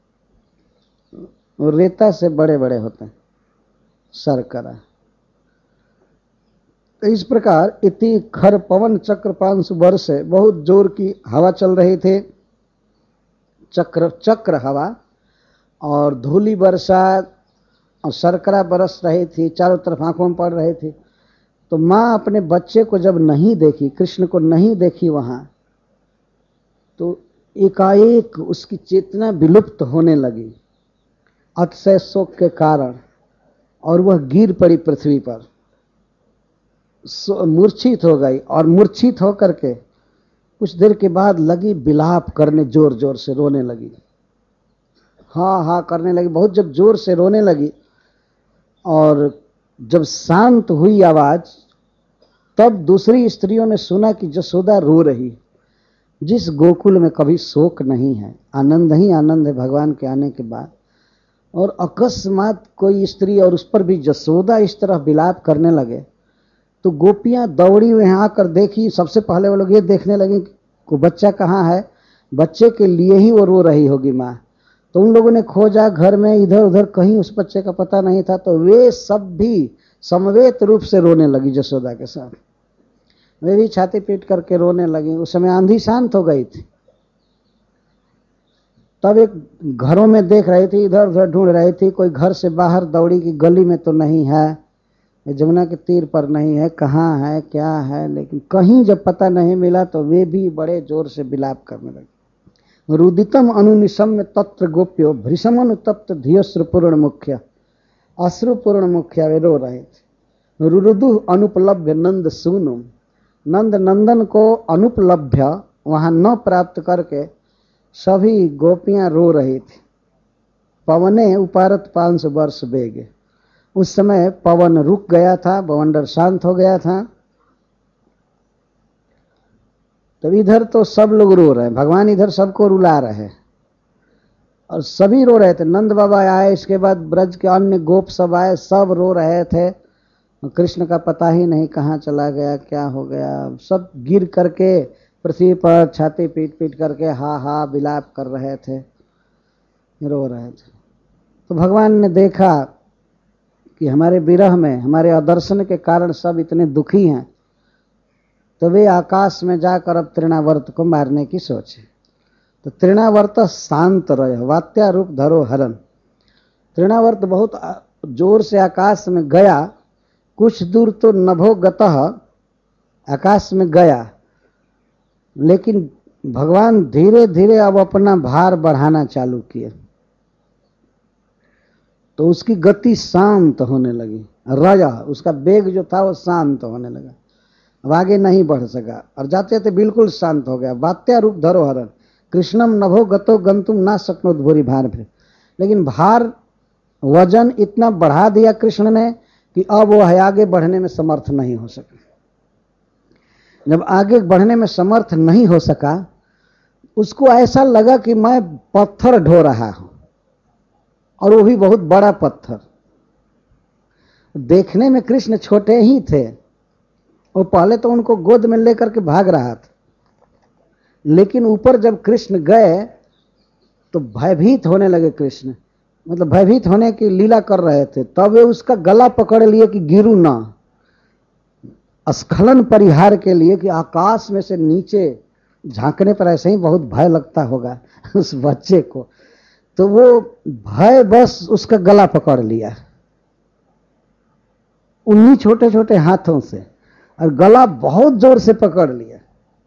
रेता से बड़े बड़े होते हैं सरकरा। तो इस प्रकार इति खर पवन चक्र 500 वर्ष से बहुत जोर की हवा चल रही थी, चक्र चक्र हवा, और धूली बरसात और सरकरा बरस रही थी, चारों तरफ आंखों में पड़ रही थी। तो माँ अपने बच्चे को जब नहीं देखी, कृष्ण को नहीं देखी वहां, तो एकाएक उसकी चेतना विलुप्त होने लगी अतिशय शोक के कारण, और वह गिर पड़ी पृथ्वी पर, मूर्छित हो गई। और मूर्छित होकर के कुछ देर के बाद लगी विलाप करने, जोर जोर से रोने लगी, हाँ हाँ करने लगी। बहुत जब जोर से रोने लगी और जब शांत हुई आवाज, तब दूसरी स्त्रियों ने सुना कि जसोदा रो रही। जिस गोकुल में कभी शोक नहीं है, आनंद ही आनंद है भगवान के आने के बाद, और अकस्मात कोई स्त्री, और उस पर भी जसोदा, इस तरह विलाप करने लगे, तो गोपियां दौड़ी वहां आकर देखी। सबसे पहले वो लोग ये देखने लगे कि बच्चा कहाँ है, बच्चे के लिए ही वो रो रही होगी माँ। तो उन लोगों ने खोजा घर में, इधर उधर, कहीं उस बच्चे का पता नहीं था। तो वे सब भी समवेत रूप से रोने लगी जसोदा के साथ, वे भी छाती पीट करके रोने लगी। उस समय आंधी शांत हो गई थी। तब एक घरों में देख रही थी, इधर उधर ढूंढ रही थी, कोई घर से बाहर दौड़ी कि गली में तो नहीं है, जमुना के तीर पर नहीं है, कहाँ है क्या है। लेकिन कहीं जब पता नहीं मिला तो वे भी बड़े जोर से विलाप करने लगे। रुदितम अनुनिशम्य तत्र गोप्यो भृशम अनुतप्त धियश्रुपूर्ण मुख्य, अश्रुपूर्ण मुख्य, वे रो रहे थे। रुरुदु अनुपलभ्य नंद सूनुम, नंद नंदन को अनुपलभ्य, वहां न प्राप्त करके सभी गोपियां रो रही थी। पवने उपारत 500 वर्ष बेगे, उस समय पवन रुक गया था, बवंडर शांत हो गया था। तो इधर तो सब लोग रो रहे हैं, भगवान इधर सबको रुला रहे हैं और सभी रो रहे थे। नंद बाबा आए, इसके बाद ब्रज के अन्य गोप सब आए, सब रो रहे थे। कृष्ण का पता ही नहीं कहाँ चला गया, क्या हो गया। सब गिर करके पृथ्वी पर छाती पीट पीट करके हा हा विलाप कर रहे थे, रो रहे थे। तो भगवान ने देखा कि हमारे विरह में, हमारे अदर्शन के कारण सब इतने दुखी हैं, तो वे आकाश में जाकर अब तृणावर्त को मारने की सोचे। तो तृणावर्त शांत रहे, वात्या रूप धरो हरन। तृणावर्त बहुत जोर से आकाश में गया, कुछ दूर तो नभो गतः, आकाश में गया, लेकिन भगवान धीरे धीरे अब अपना भार बढ़ाना चालू किए, तो उसकी गति शांत होने लगी। रया, उसका वेग जो था वो शांत होने लगा, अब आगे नहीं बढ़ सका और जाते जाते बिल्कुल शांत हो गया। वात्या रूप धरोहरन, कृष्णम नभो गतो गंतुम ना शक्नोत भूरि भार भे। लेकिन भार, वजन इतना बढ़ा दिया कृष्ण ने कि अब वो आगे बढ़ने में समर्थ नहीं हो सका। जब आगे बढ़ने में समर्थ नहीं हो सका, उसको ऐसा लगा कि मैं पत्थर ढो रहा हूं, और वो भी बहुत बड़ा पत्थर। देखने में कृष्ण छोटे ही थे, वो पहले तो उनको गोद में लेकर के भाग रहा था, लेकिन ऊपर जब कृष्ण गए तो भयभीत होने लगे कृष्ण, मतलब भयभीत होने की लीला कर रहे थे। तब वे उसका गला पकड़ लिए कि गिरू ना, स्खलन परिहार के लिए, कि आकाश में से नीचे झांकने पर ऐसे ही बहुत भय लगता होगा उस बच्चे को। तो वो भय बस उसका गला पकड़ लिया उन्हीं छोटे छोटे हाथों से, और गला बहुत जोर से पकड़ लिया।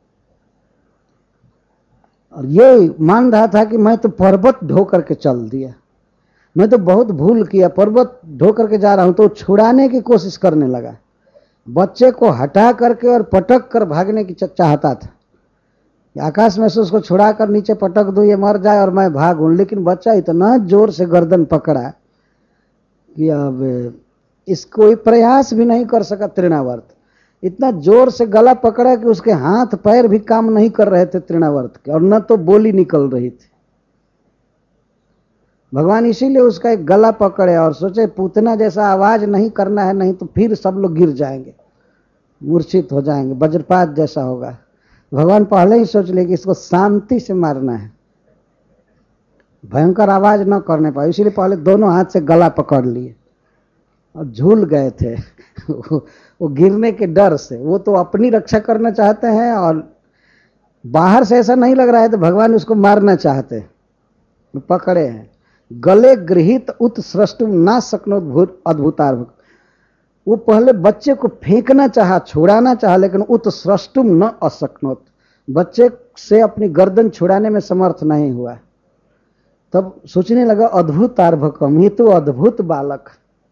और ये मान रहा था कि मैं तो पर्वत ढो करके चल दिया, मैं तो बहुत भूल किया, पर्वत ढो करके जा रहा हूं। तो छुड़ाने की कोशिश करने लगा, बच्चे को हटा करके और पटक कर भागने की चाहता था, आकाश में से उसको छुड़ा कर नीचे पटक दूं, ये मर जाए और मैं भागूं। लेकिन बच्चा इतना जोर से गर्दन पकड़ा कि अब इसको प्रयास भी नहीं कर सका तृणावर्त। इतना जोर से गला पकड़ा कि उसके हाथ पैर भी काम नहीं कर रहे थे तृणावर्त के, और न तो बोली निकल रही थी। भगवान इसीलिए उसका एक गला पकड़े और सोचे पूतना जैसा आवाज नहीं करना है, नहीं तो फिर सब लोग गिर जाएंगे, मूर्छित हो जाएंगे, वज्रपात जैसा होगा। भगवान पहले ही सोच ले कि इसको शांति से मारना है, भयंकर आवाज न करने पाए, इसीलिए पहले दोनों हाथ से गला पकड़ लिए और झूल गए थे वो गिरने के डर से। वो तो अपनी रक्षा करना चाहते हैं और बाहर से ऐसा नहीं लग रहा है तो भगवान उसको मारना चाहते हैं, पकड़े हैं। गले गृहित उत्सृष्टुम ना शक्नोत अद्भुतार्भ, वो पहले बच्चे को फेंकना चाहा, छुड़ाना चाहा, लेकिन उत्सृष्टुम न अशक्नोत, बच्चे से अपनी गर्दन छुड़ाने में समर्थ नहीं हुआ। तब सोचने लगा अद्भुतार्भकम, ये तो अद्भुत बालक,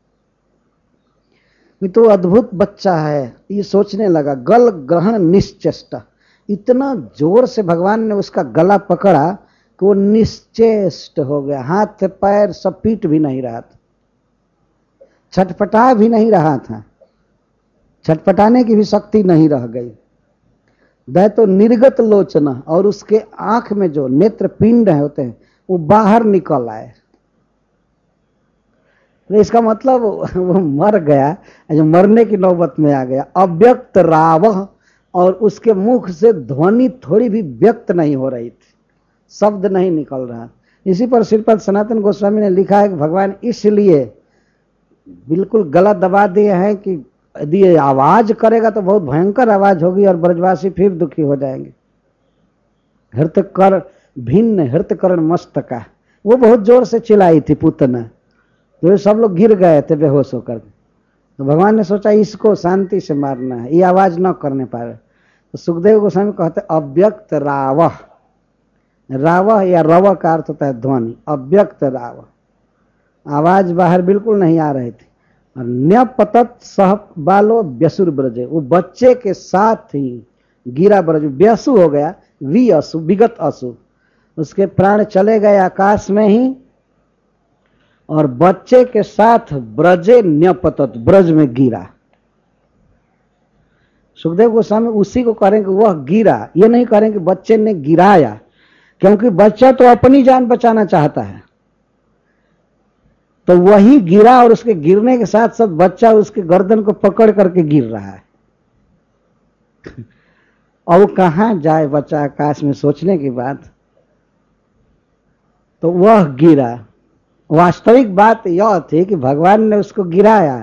ये तो अद्भुत बच्चा है, ये सोचने लगा। गल ग्रहण निश्चेष्टा, इतना जोर से भगवान ने उसका गला पकड़ा कि वो निश्चेष्ट हो गया, हाथ पैर सब पीट भी नहीं रहा था, छटपटा भी नहीं रहा था, छटपटाने की भी शक्ति नहीं रह गई। वह तो निर्गत लोचना, और उसके आंख में जो नेत्र पिंड होते हैं वो बाहर निकल आए। तो इसका मतलब वो मर गया, जो मरने की नौबत में आ गया। अव्यक्त रावह, और उसके मुख से ध्वनि थोड़ी भी व्यक्त नहीं हो रही थी, शब्द नहीं निकल रहा। इसी पर श्रीपद सनातन गोस्वामी ने लिखा है कि भगवान इसलिए बिल्कुल गला दबा दिए हैं कि यदि ये आवाज करेगा तो बहुत भयंकर आवाज होगी और ब्रजवासी फिर दुखी हो जाएंगे। हृत कर भिन्न हृत करण मस्तका, वो बहुत जोर से चिल्लाई थी पुतना, तो सब लोग गिर गए थे बेहोश होकर। तो भगवान ने सोचा इसको शांति से मारना है, ये आवाज न करने पाए। तो सुखदेव गोस्वामी कहते अव्यक्त रावह, रावह या रव का अर्थ होता है ध्वनि, अव्यक्त रावह, आवाज बाहर बिल्कुल नहीं आ रही थी। और न्यपतत सह बालो व्यसुर ब्रजे, वो बच्चे के साथ ही गिरा ब्रज, व्यसु हो गया, वी असु विगत असु, उसके प्राण चले गए आकाश में ही, और बच्चे के साथ ब्रजे न्यपतत, ब्रज में गिरा। सुखदेव गोस्वामी उसी को करेंगे वह गिरा, ये नहीं करेंगे बच्चे ने गिराया, क्योंकि बच्चा तो अपनी जान बचाना चाहता है, तो वही गिरा और उसके गिरने के साथ साथ बच्चा उसके गर्दन को पकड़ करके गिर रहा है। और वो कहां जाए बच्चा आकाश में, सोचने की बात। तो वह गिरा। वास्तविक बात यह थी कि भगवान ने उसको गिराया,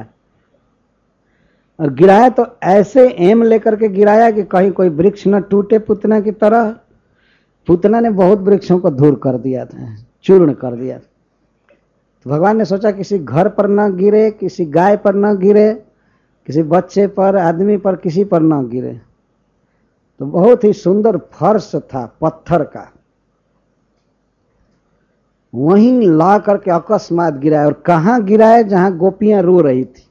और गिराया तो ऐसे एम लेकर के गिराया कि कहीं कोई वृक्ष न टूटे पुतना की तरह। पुतना ने बहुत वृक्षों को धूर कर दिया था, चूर्ण कर दिया। तो भगवान ने सोचा किसी घर पर न गिरे, किसी गाय पर न गिरे, किसी बच्चे पर, आदमी पर, किसी पर न गिरे। तो बहुत ही सुंदर फर्श था पत्थर का, वहीं ला करके अकस्मात गिराया। और कहां गिराया? जहां गोपियां रो रही थी,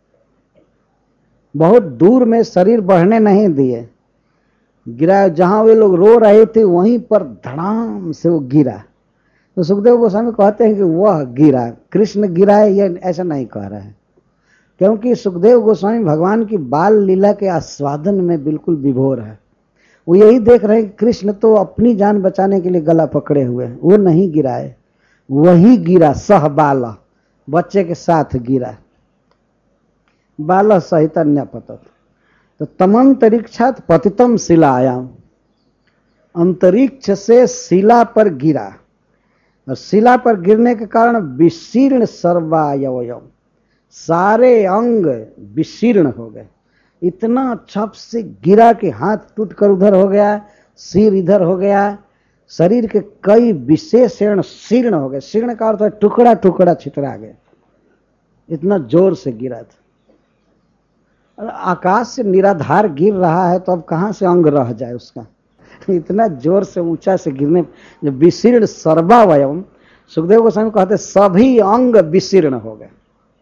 बहुत दूर में, शरीर बढ़ने नहीं दिए, गिराया। जहां वे लोग रो रहे थे वहीं पर धड़ाम से वो गिरा। तो सुखदेव गोस्वामी कहते हैं कि वह गिरा, कृष्ण गिरा है, यह ऐसा नहीं कह रहा है, क्योंकि सुखदेव गोस्वामी भगवान की बाल लीला के आस्वादन में बिल्कुल विभोर है। वो यही देख रहे हैं कि कृष्ण तो अपनी जान बचाने के लिए गला पकड़े हुए हैं, वो नहीं गिराए, वही गिरा, सह बाला, बच्चे के साथ गिरा, बाल सहित न्यपतत। तो तमंतरिक्षात पतितम शिलायाम, अंतरिक्ष से शिला पर गिरा, और शिला पर गिरने के कारण विशीर्ण सर्वायवयव, सारे अंग विशीर्ण हो गए। इतना छप से गिरा कि हाथ टूटकर उधर हो गया, सिर इधर हो गया, शरीर के कई विशेषण शीर्ण हो गए। शीर्ण का अर्थ है टुकड़ा टुकड़ा छितरा गया, इतना जोर से गिरा था। और आकाश से निराधार गिर रहा है तो अब कहां से अंग रह जाए उसका, इतना जोर से ऊंचा से गिरने। जो विशीर्ण सर्वावयव, सुखदेव गोस्वामी कहते सभी अंग विशीर्ण हो गए,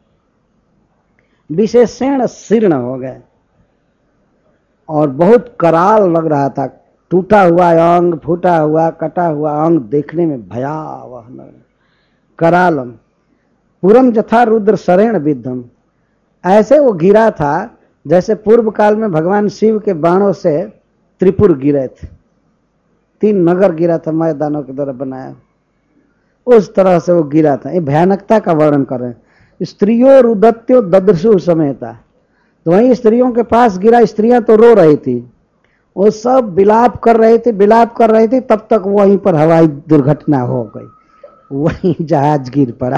विशेषण शीर्ण हो गए, और बहुत कराल लग रहा था। टूटा हुआ अंग, फूटा हुआ, कटा हुआ अंग देखने में भयावह लग रहा, करालम। पूरम जथा रुद्र शरेण विद्धम, ऐसे वो गिरा था जैसे पूर्व काल में भगवान शिव के बाणों से त्रिपुर गिरे थे, 3 नगर गिरा था मैदानों के द्वारा बनाया, उस तरह से वो गिरा था। ये भयानकता का वर्णन कर रहे हैं। स्त्रियों रुदत्यो ददृशु समेता, तो वहीं स्त्रियों के पास गिरा, स्त्रियां तो रो रही थी, वो सब विलाप कर रहे थे, विलाप कर रहे थे, तब तक वहीं पर हवाई दुर्घटना हो गई, वहीं जहाज गिर पड़ा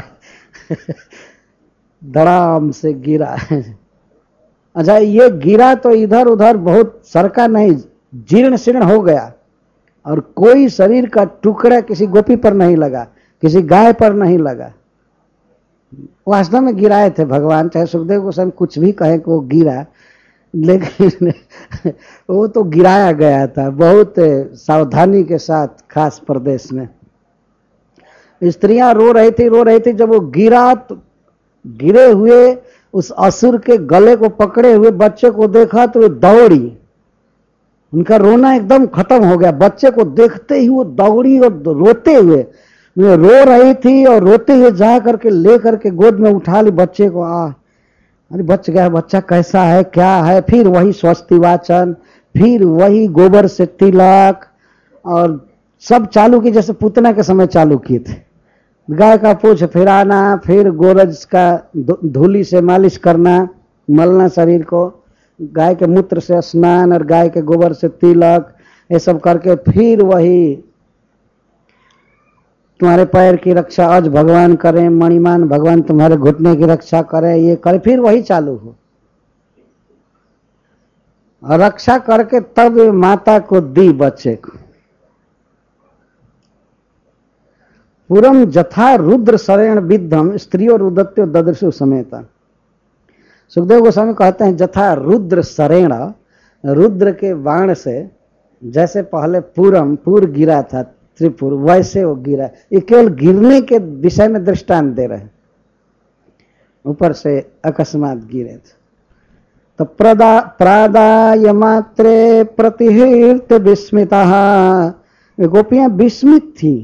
धड़ाम से गिरा। अच्छा, ये गिरा तो इधर उधर बहुत सरका नहीं, जीर्ण शीर्ण हो गया, और कोई शरीर का टुकड़ा किसी गोपी पर नहीं लगा, किसी गाय पर नहीं लगा। वास्तव में गिराए थे भगवान, चाहे सुखदेव गोस्वामी कुछ भी कहे कि वो गिरा, लेकिन वो तो गिराया गया था बहुत सावधानी के साथ, खास प्रदेश में। स्त्रियां रो रही थी, जब वो गिरा तो गिरे हुए उस असुर के गले को पकड़े हुए बच्चे को देखा तो वो दौड़ी, उनका रोना एकदम खत्म हो गया। बच्चे को देखते ही वो दौड़ी और रोते हुए, मैं रो रही थी और रोते हुए जा करके ले करके गोद में उठा ली बच्चे को। अरे बच गया बच्चा, कैसा है क्या है। फिर वही स्वस्ति वाचन, फिर वही गोबर से तिलक और सब चालू की, जैसे पूतना के समय चालू किए थे। गाय का पूंछ फिराना, फिर गोरज का धूली से मालिश करना, मलना शरीर को, गाय के मूत्र से स्नान और गाय के गोबर से तिलक, ये सब करके फिर वही तुम्हारे पैर की रक्षा आज भगवान करें, मणिमान भगवान तुम्हारे घुटने की रक्षा करें, ये करे, फिर वही चालू हो। और रक्षा करके तब माता को दी बच्चे को। पूरम जथा रुद्र शरण विद्धम स्त्रियों रुदत्यो ददृशु समेता। सुखदेव गोस्वामी कहते हैं जथा रुद्र शरेण, रुद्र के बाण से जैसे पहले पूर गिरा था त्रिपुर, वैसे वो गिरा। ये केवल गिरने के विषय में दृष्टांत दे रहे हैं, ऊपर से अकस्मात गिरे थे। तो प्रादाय मात्रे प्रतिहृत विस्मिता, गोपियां विस्मित थी।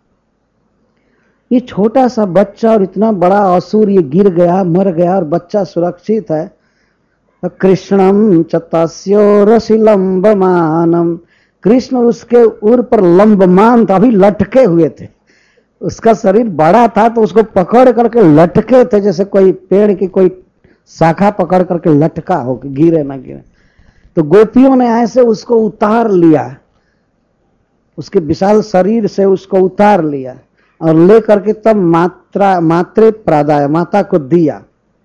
ये छोटा सा बच्चा और इतना बड़ा असुर, ये गिर गया, मर गया और बच्चा सुरक्षित है। तो कृष्णम च तस्यो रसि लंबमानम, कृष्ण उसके उर पर लंबमान था, अभी लटके हुए थे। उसका शरीर बड़ा था तो उसको पकड़ करके लटके थे, जैसे कोई पेड़ की कोई शाखा पकड़ करके लटका हो कि गिरे ना गिरे। तो गोपियों ने ऐसे उसको उतार लिया, उसके विशाल शरीर से उसको उतार लिया और ले करके तब मात्रे प्रादाय, माता को दिया।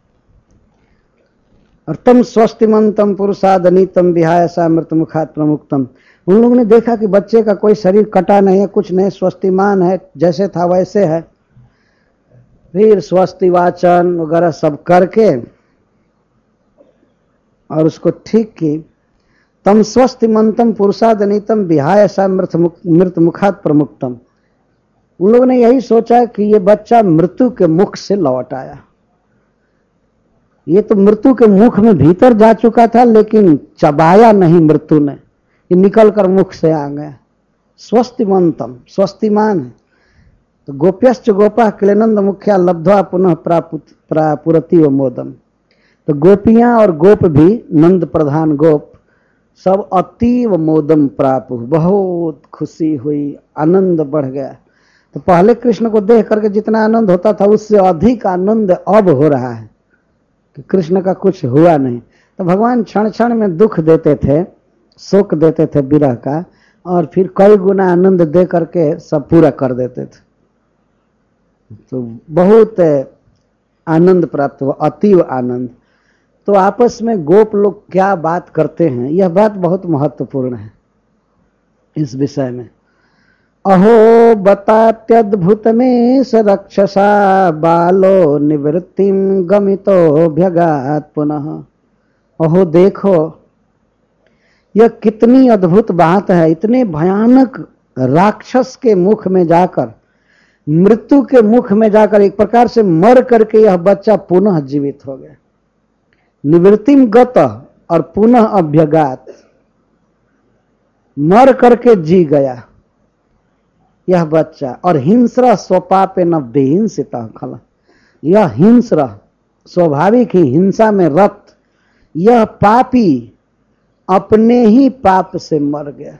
और तम स्वस्तिमंतम पुरुषादनीतम विहाय सामृत मुखात प्रमुक्तम। उन लोगों ने देखा कि बच्चे का कोई शरीर कटा नहीं है, कुछ नहीं, स्वस्तिमान है, जैसे था वैसे है। फिर स्वस्ति वाचन वगैरह सब करके और उसको ठीक की। तम स्वस्तिमंतम पुरुषादनीतम विहाय मृत मुखात प्रमुक्तम। उन लोगों ने यही सोचा कि ये बच्चा मृत्यु के मुख से लौट आया। ये तो मृत्यु के मुख में भीतर जा चुका था, लेकिन चबाया नहीं मृत्यु ने, ये निकल कर मुख से आ गया। स्वस्तिमंतम, स्वस्तिमान है। तो गोप्यश्च गोपा क्लेनंद मुख्या लब्ध्वा पुनः प्रापुरति व मोदम। तो गोपियां और गोप भी, नंद प्रधान गोप सब अतीव मोदम प्राप्त, बहुत खुशी हुई, आनंद बढ़ गया। तो पहले कृष्ण को देख करके जितना आनंद होता था उससे अधिक आनंद अब हो रहा है कि कृष्ण का कुछ हुआ नहीं। तो भगवान क्षण क्षण में दुख देते थे, शोक देते थे विरह का, और फिर कई गुना आनंद दे करके सब पूरा कर देते थे। तो बहुत आनंद प्राप्त हुआ, अतीव आनंद। तो आपस में गोप लोग क्या बात करते हैं, यह बात बहुत महत्वपूर्ण है इस विषय में। अहो बतात्यद्भुत में स रक्षसा बालो निवृत्तिम गमितो भ्यगात पुनः। अहो देखो, यह कितनी अद्भुत बात है। इतने भयानक राक्षस के मुख में जाकर, मृत्यु के मुख में जाकर, एक प्रकार से मर करके यह बच्चा पुनः जीवित हो गया। निवृत्तिम गत और पुनः अभ्यगात, मर करके जी गया यह बच्चा। और हिंस्र स्वपापे न विहिंसित खल, यह हिंस्र स्वाभाविक ही हिंसा में रत, यह पापी अपने ही पाप से मर गया।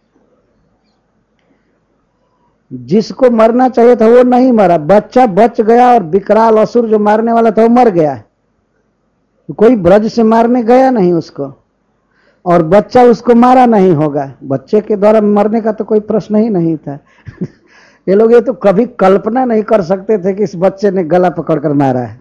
जिसको मरना चाहिए था वो नहीं मरा, बच्चा बच गया, और विकराल असुर जो मारने वाला था वो मर गया। कोई ब्रज से मारने गया नहीं उसको। और बच्चा उसको मारा नहीं होगा। बच्चे के द्वारा मरने का तो कोई प्रश्न ही नहीं था। ये लोग ये तो कभी कल्पना नहीं कर सकते थे कि इस बच्चे ने गला पकड़कर मारा है।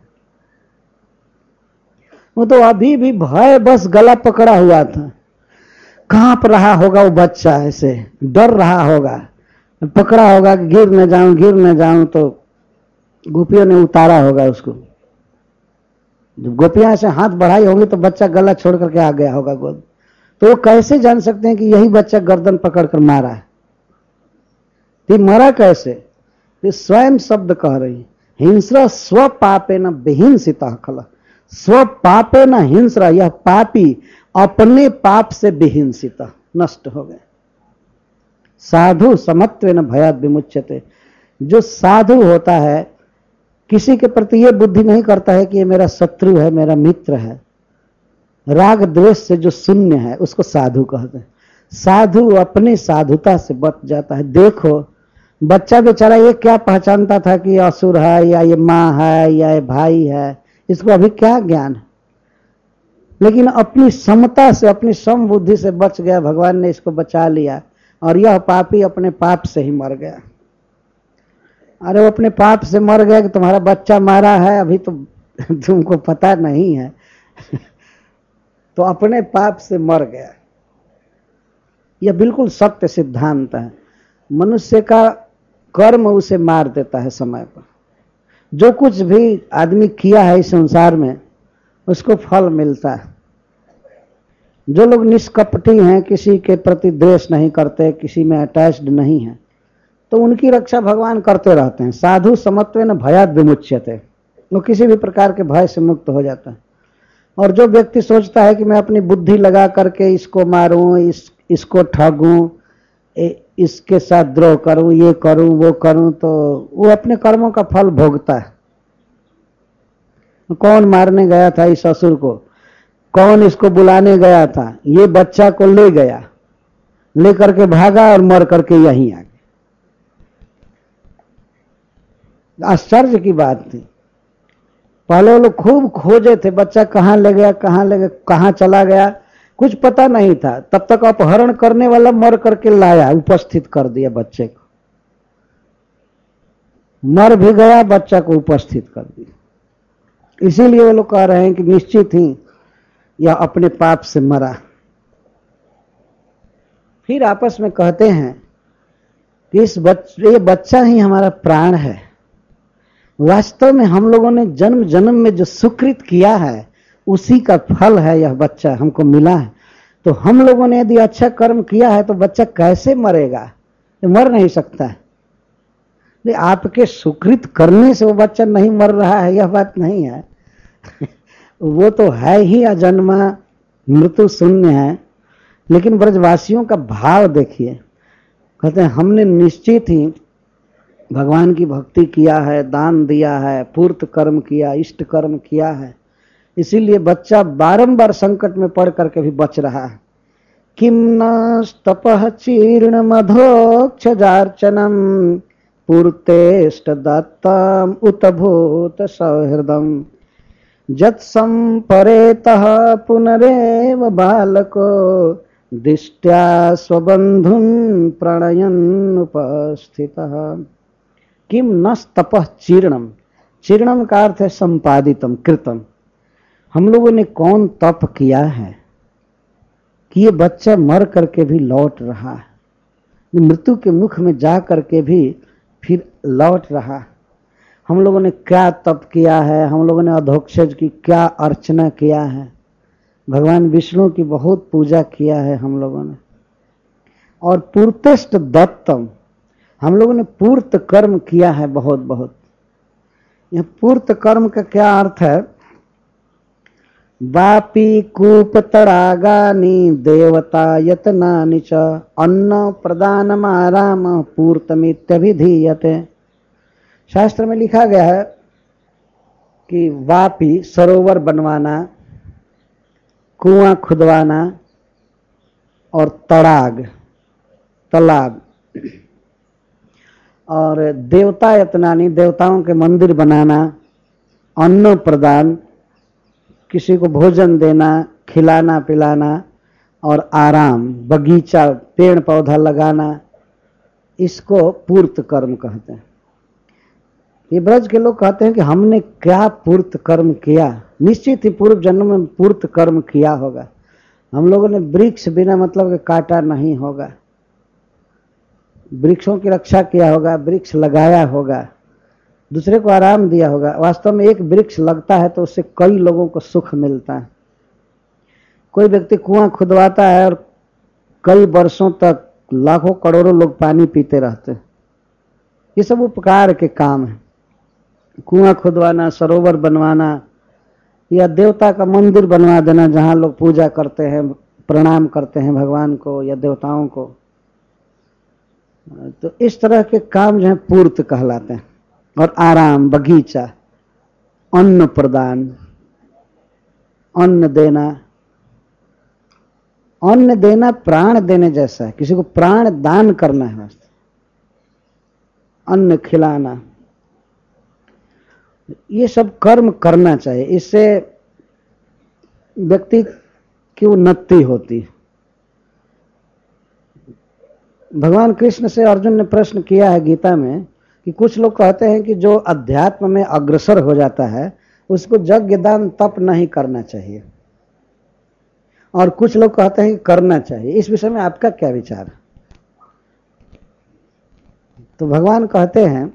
वो तो अभी भी भय बस गला पकड़ा हुआ था, कांप रहा होगा वो बच्चा, ऐसे डर रहा होगा, पकड़ा होगा कि गिर न जाऊं गिर न जाऊं। तो गोपियों ने उतारा होगा उसको। जब गोपियां ऐसे हाथ बढ़ाई होगी तो बच्चा गला छोड़ करके आ गया होगा गोद। तो वो कैसे जान सकते हैं कि यही बच्चा गर्दन पकड़कर मारा है? तो मरा कैसे? ये स्वयं शब्द कह रही, हिंस्र स्व पापे न विहिंसिता खल। स्व पापे न हिंस्र, यह पापी अपने पाप से विहिंसित नष्ट हो गए। साधु समत्वे न भयाद विमुच्यते। जो साधु होता है किसी के प्रति यह बुद्धि नहीं करता है कि ये मेरा शत्रु है, मेरा मित्र है। राग द्वेष से जो शून्य है उसको साधु कहते हैं। साधु अपनी साधुता से बच जाता है। देखो बच्चा बेचारा ये क्या पहचानता था कि ये असुर है या ये माँ है या ये भाई है, इसको अभी क्या ज्ञान है। लेकिन अपनी समता से, अपनी सम बुद्धि से बच गया, भगवान ने इसको बचा लिया। और यह पापी अपने पाप से ही मर गया। अरे वो अपने पाप से मर गया कि तुम्हारा बच्चा मारा है, अभी तो तुमको पता नहीं है। तो अपने पाप से मर गया। यह बिल्कुल सत्य सिद्धांत है। मनुष्य का कर्म उसे मार देता है समय पर। जो कुछ भी आदमी किया है इस संसार में उसको फल मिलता है। जो लोग निष्कपटी हैं, किसी के प्रति द्वेष नहीं करते, किसी में अटैच्ड नहीं है, तो उनकी रक्षा भगवान करते रहते हैं। साधु समत्वेन भयाद विमुच्यते, वो किसी भी प्रकार के भय से मुक्त हो जाता है। और जो व्यक्ति सोचता है कि मैं अपनी बुद्धि लगा करके इसको मारूं, इसको ठगूं, इसके साथ द्रोह करूं, ये करूं वो करूं, तो वो अपने कर्मों का फल भोगता है। कौन मारने गया था इस असुर को? कौन इसको बुलाने गया था? ये बच्चा को ले गया, लेकर के भागा और मर करके यहीं आ गया। आश्चर्य की बात थी। पहले वो लोग खूब खोजे थे, बच्चा कहाँ ले गया, कहाँ ले गया, कहाँ चला गया, कुछ पता नहीं था। तब तक अपहरण करने वाला मर करके लाया, उपस्थित कर दिया बच्चे को। मर भी गया, बच्चा को उपस्थित कर दिया। इसीलिए वो लोग कह रहे हैं कि निश्चित ही यह अपने पाप से मरा। फिर आपस में कहते हैं कि ये बच्चा ही हमारा प्राण है। वास्तव में हम लोगों ने जन्म जन्म में जो सुकृत किया है उसी का फल है यह बच्चा हमको मिला है। तो हम लोगों ने यदि अच्छा कर्म किया है तो बच्चा कैसे मरेगा? ये मर नहीं सकता है। आपके सुकृत करने से वो बच्चा नहीं मर रहा है, यह बात नहीं है। वो तो है ही अजन्मा, मृत्यु शून्य है। लेकिन ब्रजवासियों का भाव देखिए। कहते हैं हमने निश्चित ही भगवान की भक्ति किया है, दान दिया है, पूर्त कर्म किया, इष्ट कर्म किया है, इसीलिए बच्चा बारंबार संकट में पड़ करके भी बच रहा है। किम न तपः चीर्ण मधोक्षजार्चनम पूर्तेष्ट दत्तम उत भूत सौहृदम जत संपरेतः पुनरेव बालको दिष्ट्या स्वबंधुन प्रणयन उपस्थितः। किम न तपः चीर्णम, चीर्णम का अर्थ है संपादितम कृतम। हम लोगों ने कौन तप किया है कि ये बच्चा मर करके भी लौट रहा है, मृत्यु के मुख में जा करके भी फिर लौट रहा। हम लोगों ने क्या तप किया है, हम लोगों ने अधोक्षज की क्या अर्चना किया है, भगवान विष्णु की बहुत पूजा किया है हम लोगों ने। और पूर्तेष्ट दत्तम, हम लोगों ने पूर्त कर्म किया है बहुत बहुत। यह पूर्त कर्म का क्या अर्थ है? वापी कूप तड़ागानी देवता यतनानि च अन्न प्रदानमाराम पूर्तमित्यभिधीयते। शास्त्र में लिखा गया है कि वापी सरोवर बनवाना, कुआं खुदवाना, और तड़ाग तालाब, और देवता यतनानी देवताओं के मंदिर बनाना, अन्न प्रदान किसी को भोजन देना, खिलाना पिलाना, और आराम, बगीचा, पेड़ पौधा लगाना, इसको पूर्त कर्म कहते हैं। ये ब्रज के लोग कहते हैं कि हमने क्या पूर्त कर्म किया। निश्चित ही पूर्व जन्म में पूर्त कर्म किया होगा। हम लोगों ने वृक्ष बिना मतलब के काटा नहीं होगा, वृक्षों की रक्षा किया होगा, वृक्ष लगाया होगा, दूसरे को आराम दिया होगा। वास्तव में एक वृक्ष लगता है तो उससे कई लोगों को सुख मिलता है। कोई व्यक्ति कुआं खुदवाता है और कई वर्षों तक लाखों करोड़ों लोग पानी पीते रहते हैं। ये सब उपकार के काम है। कुआं खुदवाना, सरोवर बनवाना, या देवता का मंदिर बनवा देना जहां लोग पूजा करते हैं, प्रणाम करते हैं भगवान को या देवताओं को। तो इस तरह के काम जो है पूर्त कहलाते हैं। और आराम, बगीचा, अन्न प्रदान, अन्न देना। अन्न देना प्राण देने जैसा है, किसी को प्राण दान करना है वास्तव। अन्न खिलाना, ये सब कर्म करना चाहिए। इससे व्यक्ति की उन्नति होती है। भगवान कृष्ण से अर्जुन ने प्रश्न किया है गीता में कि कुछ लोग कहते हैं कि जो अध्यात्म में अग्रसर हो जाता है उसको यज्ञ दान तप नहीं करना चाहिए, और कुछ लोग कहते हैं कि करना चाहिए। इस विषय में आपका क्या विचार है? तो भगवान कहते हैं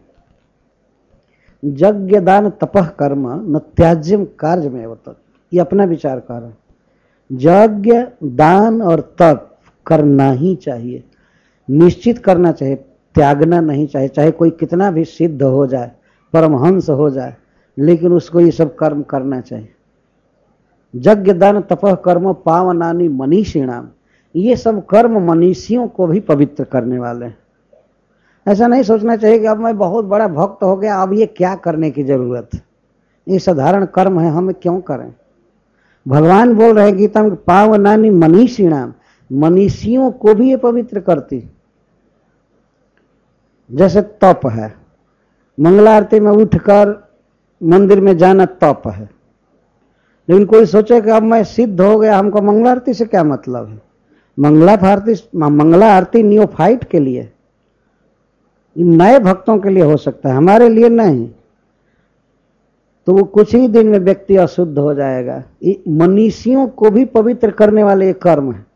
यज्ञ दान तपः कर्म न त्याज्यम कार्य में तत्। ये अपना विचार कर रहे हैं। यज्ञ दान और तप करना ही चाहिए, निश्चित करना चाहिए, त्यागना नहीं चाहिए। चाहे कोई कितना भी सिद्ध हो जाए, परमहंस हो जाए, लेकिन उसको ये सब कर्म करना चाहिए। यज्ञ दान तपः कर्म पावनानि मनीषिणाम। ये सब कर्म मनीषियों को भी पवित्र करने वाले हैं। ऐसा नहीं सोचना चाहिए कि अब मैं बहुत बड़ा भक्त हो गया, अब ये क्या करने की जरूरत है, ये साधारण कर्म है, हमें क्यों करें। भगवान बोल रहे हैं गीता में पावनानि मनीषिणाम, मनीषियों को भी ये पवित्र करती। जैसे तप है, मंगला आरती में उठकर मंदिर में जाना तप है। लेकिन कोई सोचे कि अब मैं सिद्ध हो गया, हमको मंगला आरती से क्या मतलब है। मंगला आरती नियोफाइट के लिए, नए भक्तों के लिए हो सकता है, हमारे लिए नहीं। तो वो कुछ ही दिन में व्यक्ति अशुद्ध हो जाएगा। मनीषियों को भी पवित्र करने वाले ये कर्म है,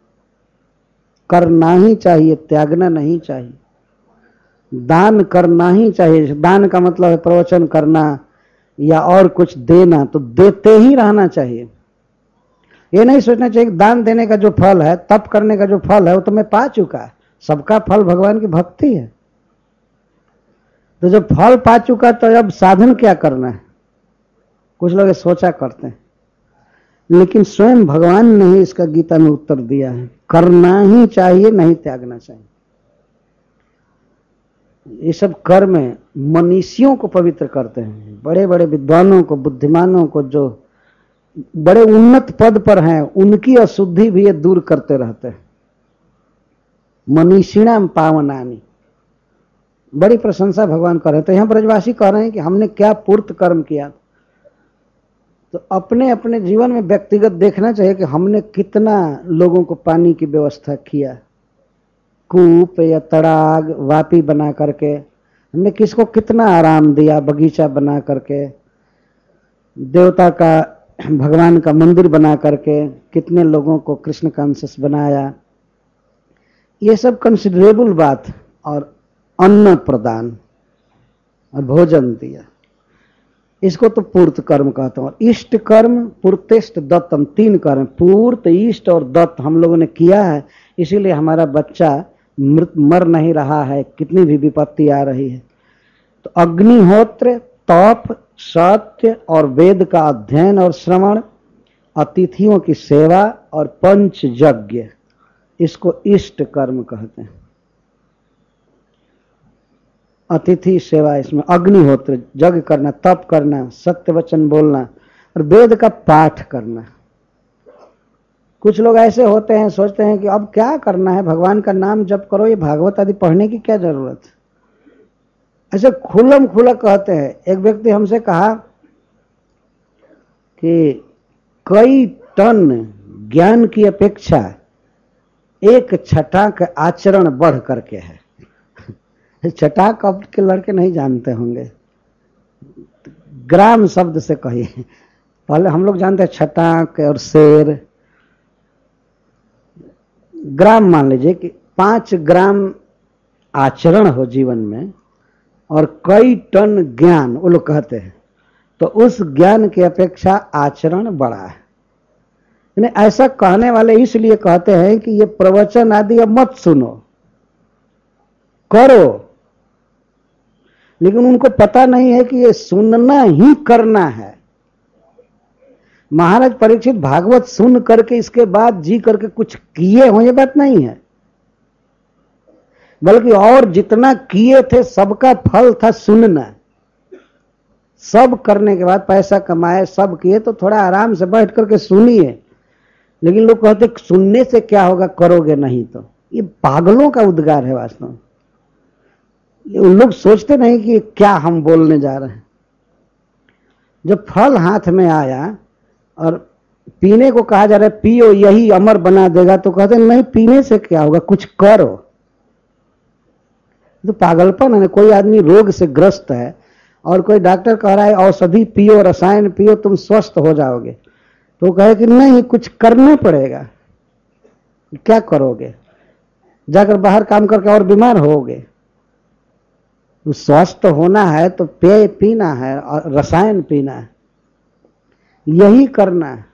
करना ही चाहिए, त्यागना नहीं चाहिए। दान करना ही चाहिए। दान का मतलब है प्रवचन करना या और कुछ देना, तो देते ही रहना चाहिए। ये नहीं सोचना चाहिए कि दान देने का जो फल है, तप करने का जो फल है, वो तो मैं पा चुका। सबका फल भगवान की भक्ति है। तो जब फल पा चुका तो अब साधन क्या करना है, कुछ लोग सोचा करते हैं। लेकिन स्वयं भगवान ने ही इसका गीता में उत्तर दिया है, करना ही चाहिए, नहीं त्यागना चाहिए। ये सब कर्म मनीषियों को पवित्र करते हैं। बड़े बड़े विद्वानों को, बुद्धिमानों को, जो बड़े उन्नत पद पर हैं, उनकी अशुद्धि भी ये दूर करते रहते हैं। मनीषिणाम पावनानि, बड़ी प्रशंसा भगवान कर रहे हैं। तो यहां ब्रजवासी कह रहे हैं कि हमने क्या पूर्त कर्म किया। तो अपने अपने जीवन में व्यक्तिगत देखना चाहिए कि हमने कितना लोगों को पानी की व्यवस्था किया, कूप या तड़ाग वापी बना करके हमने किसको कितना आराम दिया, बगीचा बना करके, देवता का भगवान का मंदिर बना करके कितने लोगों को कृष्ण कॉन्शियस बनाया। ये सब कंसिडरेबल बात। और अन्न प्रदान और भोजन दिया, इसको तो पूर्त कर्म कहता हूं। इष्ट कर्म पूर्तेष्ट दत्तम, तीन कर्म, पूर्त, इष्ट और दत्त हम लोगों ने किया है, इसीलिए हमारा बच्चा मर नहीं रहा है, कितनी भी विपत्ति आ रही है। तो अग्निहोत्र, तप, सत्य और वेद का अध्ययन और श्रवण, अतिथियों की सेवा और पंच यज्ञ, इसको इष्ट कर्म कहते हैं। अतिथि सेवा, इसमें अग्निहोत्र, यज्ञ करना, तप करना, सत्य वचन बोलना और वेद का पाठ करना। कुछ लोग ऐसे होते हैं, सोचते हैं कि अब क्या करना है, भगवान का नाम जप करो, ये भागवत आदि पढ़ने की क्या जरूरत है। ऐसे खुल्लम खुला कहते हैं। एक व्यक्ति हमसे कहा कि कई टन ज्ञान की अपेक्षा एक छटाक आचरण बढ़ करके है। छटाक अब के लड़के नहीं जानते होंगे, ग्राम शब्द से कहिए। पहले हम लोग जानते हैं छटाक और शेर। ग्राम मान लीजिए कि 5 ग्राम आचरण हो जीवन में और कई टन ज्ञान, वो लोग कहते हैं, तो उस ज्ञान की अपेक्षा आचरण बड़ा है। ऐसा कहने वाले इसलिए कहते हैं कि ये प्रवचन आदि अब मत सुनो, करो, लेकिन उनको पता नहीं है कि ये सुनना ही करना है। महाराज परीक्षित भागवत सुन करके इसके बाद जी करके कुछ किए हो, ये बात नहीं है, बल्कि और जितना किए थे सबका फल था सुनना। सब करने के बाद पैसा कमाए, सब किए, तो थोड़ा आराम से बैठ करके सुनिए। लेकिन लोग कहते सुनने से क्या होगा, करोगे नहीं तो। ये पागलों का उद्गार है वास्तव में। लोग सोचते नहीं कि क्या हम बोलने जा रहे हैं। जब फल हाथ में आया और पीने को कहा जा रहा है पियो यही अमर बना देगा, तो कहते नहीं पीने से क्या होगा, कुछ करो। तो पागलपन है। कोई आदमी रोग से ग्रस्त है और कोई डॉक्टर कह रहा है औषधि पियो, रसायन पियो, तुम स्वस्थ हो जाओगे, तो कहे कि नहीं कुछ करना पड़ेगा। क्या करोगे, जाकर बाहर काम करके और बीमार होगे। स्वस्थ होना है तो पेय पीना है और रसायन पीना है, यही करना है।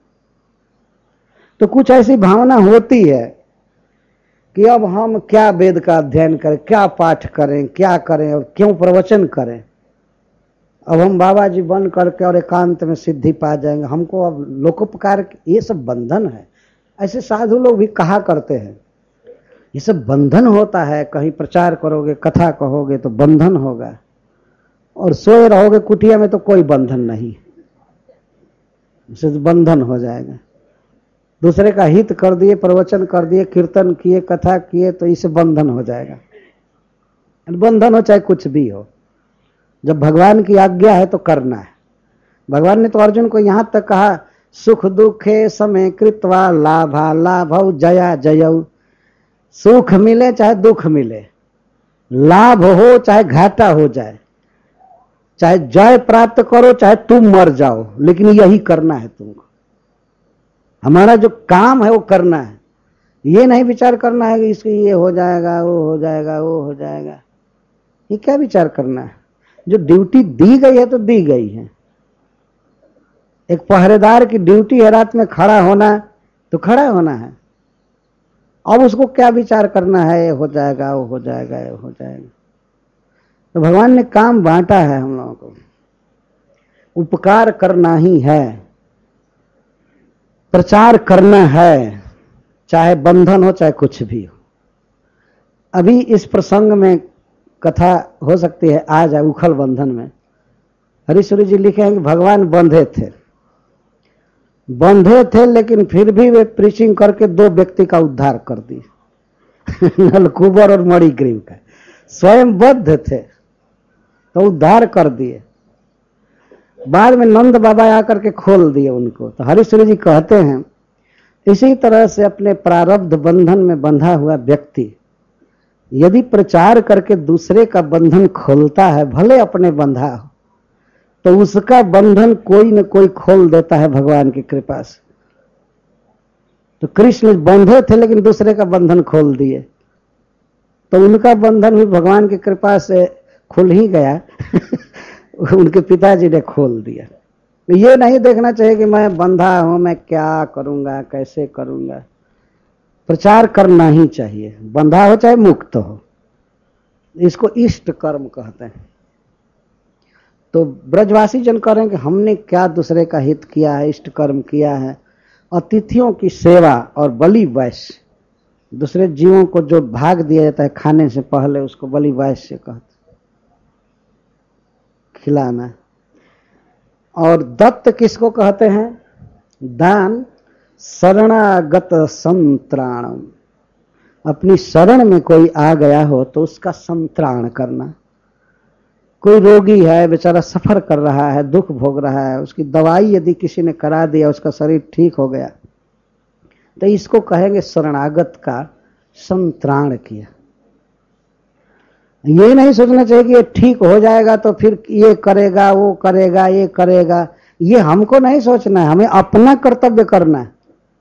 तो कुछ ऐसी भावना होती है कि अब हम क्या वेद का अध्ययन करें, क्या पाठ करें, क्या करें और क्यों प्रवचन करें। अब हम बाबा जी बन करके और एकांत में सिद्धि पा जाएंगे, हमको अब लोकोपकार, ये सब बंधन है। ऐसे साधु लोग भी कहा करते हैं ये सब बंधन होता है। कहीं प्रचार करोगे, कथा कहोगे तो बंधन होगा, और सोए रहोगे कुटिया में तो कोई बंधन नहीं, इससे बंधन हो जाएगा। दूसरे का हित कर दिए, प्रवचन कर दिए, कीर्तन किए, कथा किए, तो इससे बंधन हो जाएगा। बंधन हो चाहे कुछ भी हो, जब भगवान की आज्ञा है तो करना है। भगवान ने तो अर्जुन को यहां तक कहा सुख दुखे समय कृत्वा लाभा लाभौ जया जयौ। सुख मिले चाहे दुख मिले, लाभ हो चाहे घाटा हो जाए, चाहे जय प्राप्त करो चाहे तुम मर जाओ, लेकिन यही करना है तुमको। हमारा जो काम है वो करना है। ये नहीं विचार करना है कि इसको ये हो जाएगा, वो हो जाएगा, वो हो जाएगा। ये क्या विचार करना है। जो ड्यूटी दी गई है तो दी गई है। एक पहरेदार की ड्यूटी है रात में खड़ा होना, तो खड़ा होना है। अब उसको क्या विचार करना है, ये हो जाएगा, वो हो जाएगा, ये हो जाएगा। तो भगवान ने काम बांटा है हम लोगों को। उपकार करना ही है, प्रचार करना है, चाहे बंधन हो चाहे कुछ भी हो। अभी इस प्रसंग में कथा हो सकती है आ जाए उखल बंधन में। हरीश्वरी जी लिखे हैं कि भगवान बंधे थे लेकिन फिर भी वे प्रीचिंग करके 2 व्यक्ति का उद्धार कर दिए नलकुबर और मणिग्रीव का। स्वयं बद्ध थे तो उद्धार कर दिए, बाद में नंद बाबा आकर के खोल दिए उनको। तो हरीश्वरी जी कहते हैं इसी तरह से अपने प्रारब्ध बंधन में बंधा हुआ व्यक्ति यदि प्रचार करके दूसरे का बंधन खोलता है, भले अपने बंधा हो, तो उसका बंधन कोई न कोई खोल देता है भगवान की कृपा से। तो कृष्ण बंधे थे लेकिन दूसरे का बंधन खोल दिए, तो उनका बंधन भी भगवान की कृपा से खुल ही गया उनके पिताजी ने खोल दिया। ये नहीं देखना चाहिए कि मैं बंधा हूं, मैं क्या करूंगा, कैसे करूंगा। प्रचार करना ही चाहिए, बंधा हो चाहे मुक्त हो। इसको इष्ट कर्म कहते हैं। तो ब्रजवासी जन कह रहे हैं कि हमने क्या दूसरे का हित किया है, इष्ट कर्म किया है। अतिथियों की सेवा और बलि वैश्य, दूसरे जीवों को जो भाग दिया जाता है खाने से पहले, उसको बलि वैश्य कहते, खिलाना। और दत्त किसको कहते हैं? दान। शरणागत संत्राणम, अपनी शरण में कोई आ गया हो तो उसका संत्राण करना। कोई रोगी है, बेचारा सफर कर रहा है, दुख भोग रहा है, उसकी दवाई यदि किसी ने करा दिया, उसका शरीर ठीक हो गया, तो इसको कहेंगे शरणागत का संत्राण किया। ये नहीं सोचना चाहिए कि ये ठीक हो जाएगा तो फिर ये करेगा, वो करेगा, ये करेगा। ये हमको नहीं सोचना है, हमें अपना कर्तव्य करना है।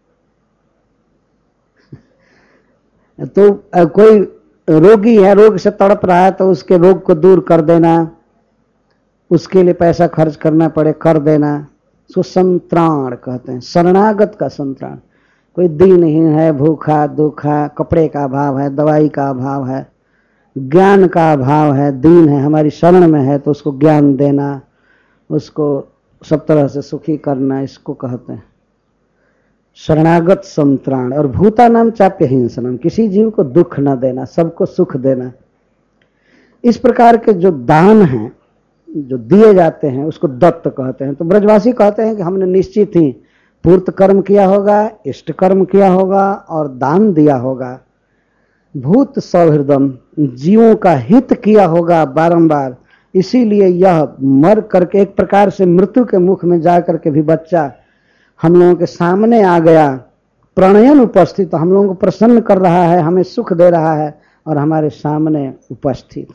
तो कोई रोगी है, रोग से तड़प रहा है, तो उसके रोग को दूर कर देना, उसके लिए पैसा खर्च करना पड़े कर देना, उसको संत्राण कहते हैं। शरणागत का संत्राण। कोई दीनहीन है, भूखा दुखा, कपड़े का अभाव है, दवाई का अभाव है, ज्ञान का अभाव है, दीन है, हमारी शरण में है, तो उसको ज्ञान देना, उसको सब तरह से सुखी करना, इसको कहते हैं शरणागत संत्राण। और भूतानाम चाप्य हिंसनम, किसी जीव को दुख न देना, सबको सुख देना। इस प्रकार के जो दान हैं, जो दिए जाते हैं, उसको दत्त कहते हैं। तो ब्रजवासी कहते हैं कि हमने निश्चित ही पूर्त कर्म किया होगा, इष्ट कर्म किया होगा और दान दिया होगा। भूत सौहृदम, जीवों का हित किया होगा बारंबार। इसीलिए यह मर करके एक प्रकार से मृत्यु के मुख में जा करके भी बच्चा हम लोगों के सामने आ गया, प्रणयन उपस्थित, हम लोगों को प्रसन्न कर रहा है, हमें सुख दे रहा है और हमारे सामने उपस्थित।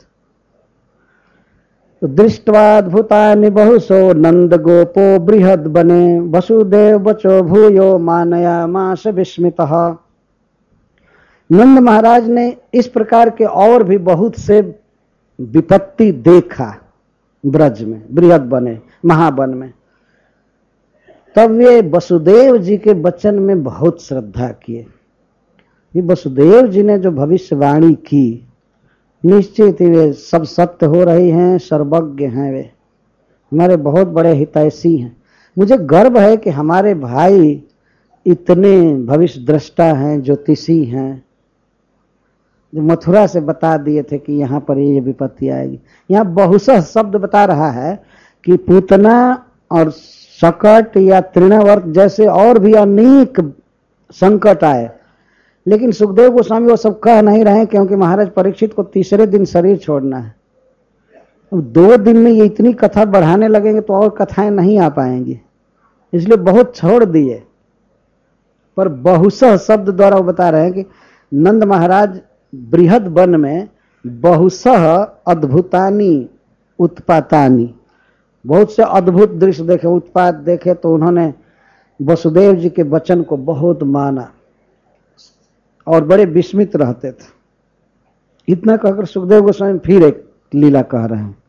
तो दृष्टवाद्भुतानि बहुसो नंद गोपो बृहद बने, वसुदेव बचो भूयो मानयामास विस्मितः। नंद महाराज ने इस प्रकार के और भी बहुत से विपत्ति देखा ब्रज में, बृहद बने, महावन में। तब वे वसुदेव जी के वचन में बहुत श्रद्धा किए। ये वसुदेव जी ने जो भविष्यवाणी की, निश्चित ही वे सब सत्य हो रही हैं, सर्वज्ञ हैं, वे हमारे बहुत बड़े हितैषी हैं। मुझे गर्व है कि हमारे भाई इतने भविष्य दृष्टा हैं, ज्योतिषी हैं, जो मथुरा से बता दिए थे कि यहाँ पर ये विपत्ति आएगी। यहाँ बहुशः शब्द बता रहा है कि पूतना और सकट या तृणवर्त जैसे और भी अनेक संकट आए, लेकिन सुखदेव गोस्वामी वो सब कह नहीं रहे, क्योंकि महाराज परीक्षित को तीसरे दिन शरीर छोड़ना है। 2 दिन में ये इतनी कथा बढ़ाने लगेंगे तो और कथाएं नहीं आ पाएंगी, इसलिए बहुत छोड़ दिए। पर बहुशः शब्द द्वारा वो बता रहे हैं कि नंद महाराज बृहद वन में बहुशः अद्भुतानि उत्पातानि, बहुत से अद्भुत दृश्य देखे, उत्पात देखे, तो उन्होंने वसुदेव जी के वचन को बहुत माना और बड़े विस्मित रहते थे। इतना कहकर सुखदेव गोस्वामी फिर एक लीला कह रहे हैं।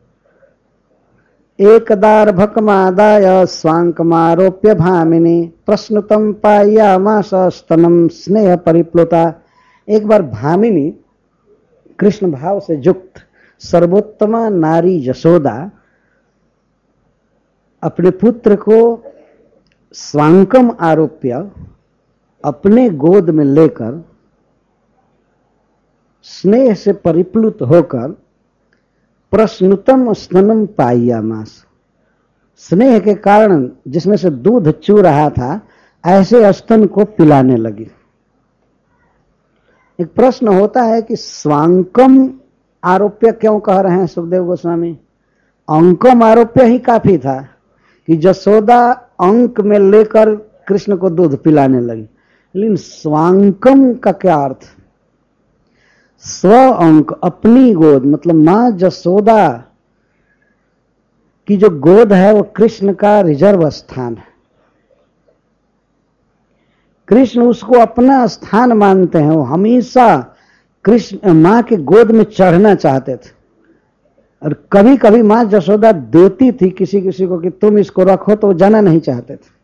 एकदार्भकमादाय स्वांकमारोप्य भामिनी प्रश्नुतम पायामास स्तनम स्नेह परिप्लुता। एक बार भामिनी कृष्ण भाव से युक्त सर्वोत्तमा नारी यशोदा अपने पुत्र को स्वांकम आरोप्य अपने गोद में लेकर स्नेह से परिप्लुत होकर प्रश्नुतम स्तनम पायामास, स्नेह के कारण जिसमें से दूध चू रहा था, ऐसे स्तन को पिलाने लगी। एक प्रश्न होता है कि स्वांकम आरोप्य क्यों कह रहे हैं सुखदेव गोस्वामी? अंकम आरोप्य ही काफी था कि यशोदा अंक में लेकर कृष्ण को दूध पिलाने लगी, लेकिन स्वांकम का क्या अर्थ? स्व अंक, अपनी गोद, मतलब मां यशोदा की जो गोद है वो कृष्ण का रिजर्व स्थान है। कृष्ण उसको अपना स्थान मानते हैं, वो हमेशा कृष्ण मां के गोद में चढ़ना चाहते थे। और कभी कभी मां यशोदा देती थी किसी किसी को कि तुम इसको रखो, तो वो जाना नहीं चाहते थे।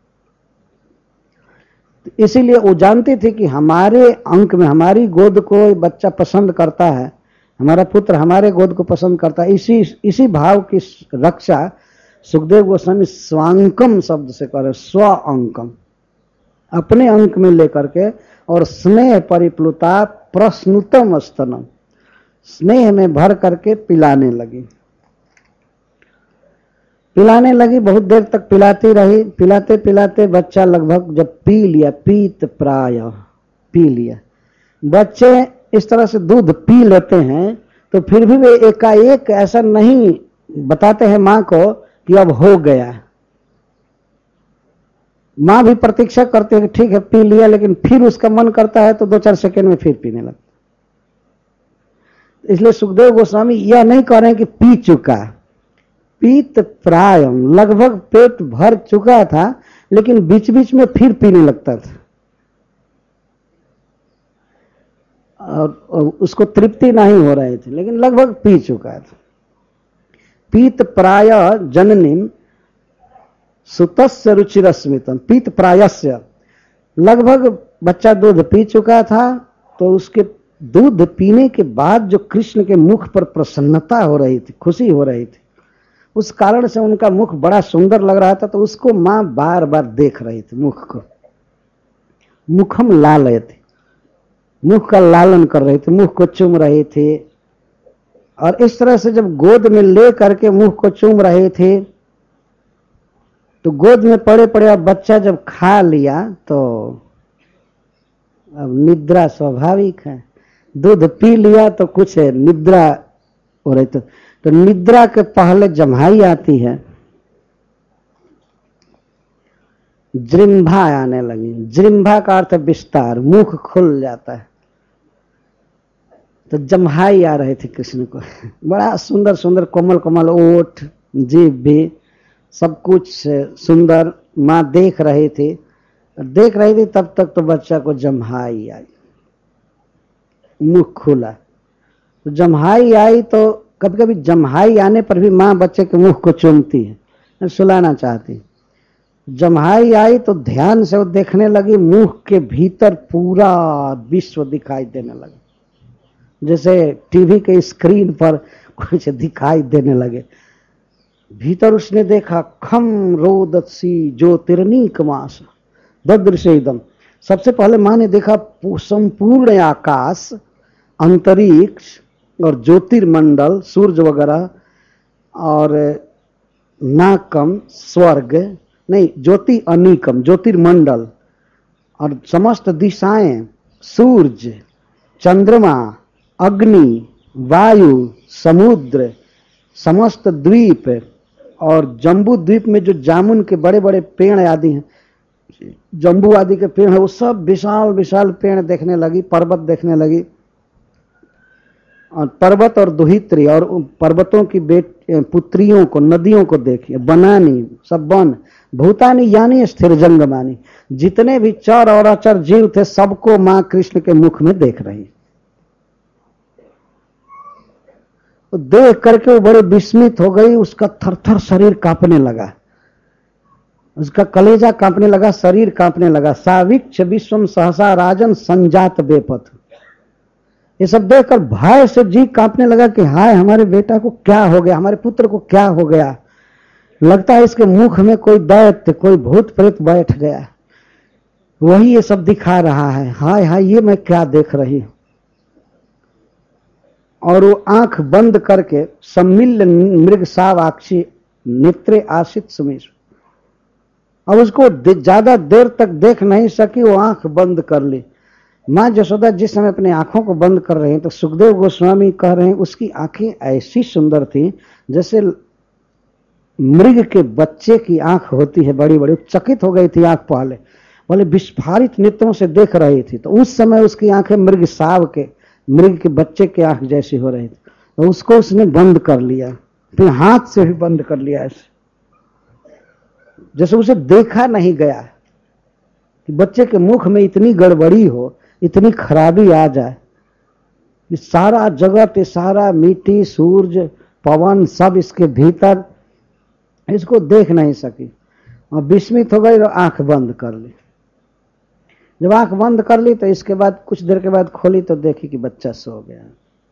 इसीलिए वो जानती थी कि हमारे अंक में, हमारी गोद को बच्चा पसंद करता है, हमारा पुत्र हमारे गोद को पसंद करता है। इसी भाव की रक्षा सुखदेव गोस्वामी स्वांकम शब्द से कर, स्व अंकम, अपने अंक में लेकर के, और स्नेह परिप्लुता प्रश्नुतम स्तनम, स्नेह में भर करके पिलाने लगी। पिलाने लगी, बहुत देर तक पिलाती रही। पिलाते पिलाते बच्चा लगभग जब पी लिया, पीत प्राय पी लिया, बच्चे इस तरह से दूध पी लेते हैं तो फिर भी वे एकाएक ऐसा नहीं बताते हैं मां को कि अब हो गया। माँ भी प्रतीक्षा करती है कि ठीक है पी लिया, लेकिन फिर उसका मन करता है तो 2-4 सेकंड में फिर पीने लगता। इसलिए सुखदेव गोस्वामी यह नहीं कह रहे हैं कि पी चुका, पीत प्रायम, लगभग पेट भर चुका था लेकिन बीच बीच में फिर पीने लगता था और उसको तृप्ति नहीं हो रही थी, लेकिन लगभग पी चुका था। पीत प्राय जननीम सुतस्य रुचिरस्मितम, पीत प्रायस्य, लगभग बच्चा दूध पी चुका था तो उसके दूध पीने के बाद जो कृष्ण के मुख पर प्रसन्नता हो रही थी, खुशी हो रही थी, उस कारण से उनका मुख बड़ा सुंदर लग रहा था। तो उसको मां बार बार देख रही थी, मुख को, मुखम लालयति, मुख का लालन कर रही थी, मुख को चूम रही थी। और इस तरह से जब गोद में ले करके मुख को चूम रहे थे तो गोद में पड़े पड़े अब बच्चा जब खा लिया तो अब निद्रा स्वाभाविक है, दूध पी लिया तो कुछ निद्रा हो रही। तो निद्रा के पहले जम्हाई आती है, जृंभा आने लगी। जृंभा का अर्थ विस्तार, मुख खुल जाता है। तो जम्हाई आ रहे थे कृष्ण को, बड़ा सुंदर सुंदर कोमल कोमल ओठ, जीभ भी सब कुछ सुंदर। माँ देख रही थी तब तक तो बच्चा को जम्हाई आई, मुख खुला। तो जम्हाई आई तो कभी कभी जम्हाई आने पर भी माँ बच्चे के मुख को चूमती है, सुलाना चाहती। जम्हाई आई तो ध्यान से वो देखने लगी, मुख के भीतर पूरा विश्व दिखाई देने लगा, जैसे टीवी के स्क्रीन पर कुछ दिखाई देने लगे। भीतर उसने देखा, खम रोदसी ज्योतिर्नीक मास ददृशेदम। सबसे पहले मां ने देखा संपूर्ण आकाश, अंतरिक्ष और ज्योतिर्मंडल, सूर्य वगैरह, और नाकम स्वर्ग नहीं, ज्योति अनीकम, ज्योतिर्मंडल और समस्त दिशाएं, सूर्य, चंद्रमा, अग्नि, वायु, समुद्र, समस्त द्वीप, और जम्बू द्वीप में जो जामुन के बड़े बड़े पेड़ आदि हैं, जम्बू आदि के पेड़ हैं, वो सब विशाल विशाल पेड़ देखने लगी, पर्वत देखने लगी। और पर्वत और दुहित्री और पर्वतों की पुत्रियों को, नदियों को देखिए, बनानी, सब वन, भूतानी यानी स्थिर जंगमानी, जितने भी चर और अचर जीव थे सबको मां कृष्ण के मुख में देख रही। तो देख करके वो बड़े विस्मित हो गई, उसका थरथर शरीर कांपने लगा, उसका कलेजा कांपने लगा, शरीर कांपने लगा। साविक्ष विश्वम सहसा राजन संजात बेपथ, ये सब देखकर भय से जी कांपने लगा कि हाय हमारे बेटा को क्या हो गया, हमारे पुत्र को क्या हो गया, लगता है इसके मुख में कोई दैत्य, कोई भूत प्रेत बैठ गया, वही ये सब दिखा रहा है, हाय हाय ये मैं क्या देख रही हूं। और वो आंख बंद करके सम्मिल मृग सावाक्षी नेत्रे आशित सुमेश, अब उसको ज्यादा देर तक देख नहीं सकी, वो आंख बंद कर ली। मां यशोदा जिस समय अपने आंखों को बंद कर रहे हैं तो सुखदेव गोस्वामी कह रहे हैं उसकी आंखें ऐसी सुंदर थी जैसे मृग के बच्चे की आंख होती है, बड़ी बड़ी। चकित हो गई थी आंख, पहले बोले विस्फारित नेत्रों से देख रही थी। तो उस समय उसकी आंखें मृग साव के, मृग के बच्चे के आंख जैसी हो रही थी। तो उसको उसने बंद कर लिया, फिर हाथ से भी बंद कर लिया, ऐसे जैसे उसे देखा नहीं गया कि बच्चे के मुख में इतनी गड़बड़ी हो, इतनी खराबी आ जाए, कि सारा जगत, सारा मिट्टी, सूरज, पवन सब इसके भीतर, इसको देख नहीं सकी और विस्मित हो गई और आंख बंद कर ली। जब आंख बंद कर ली तो इसके बाद कुछ देर के बाद खोली तो देखी कि बच्चा सो गया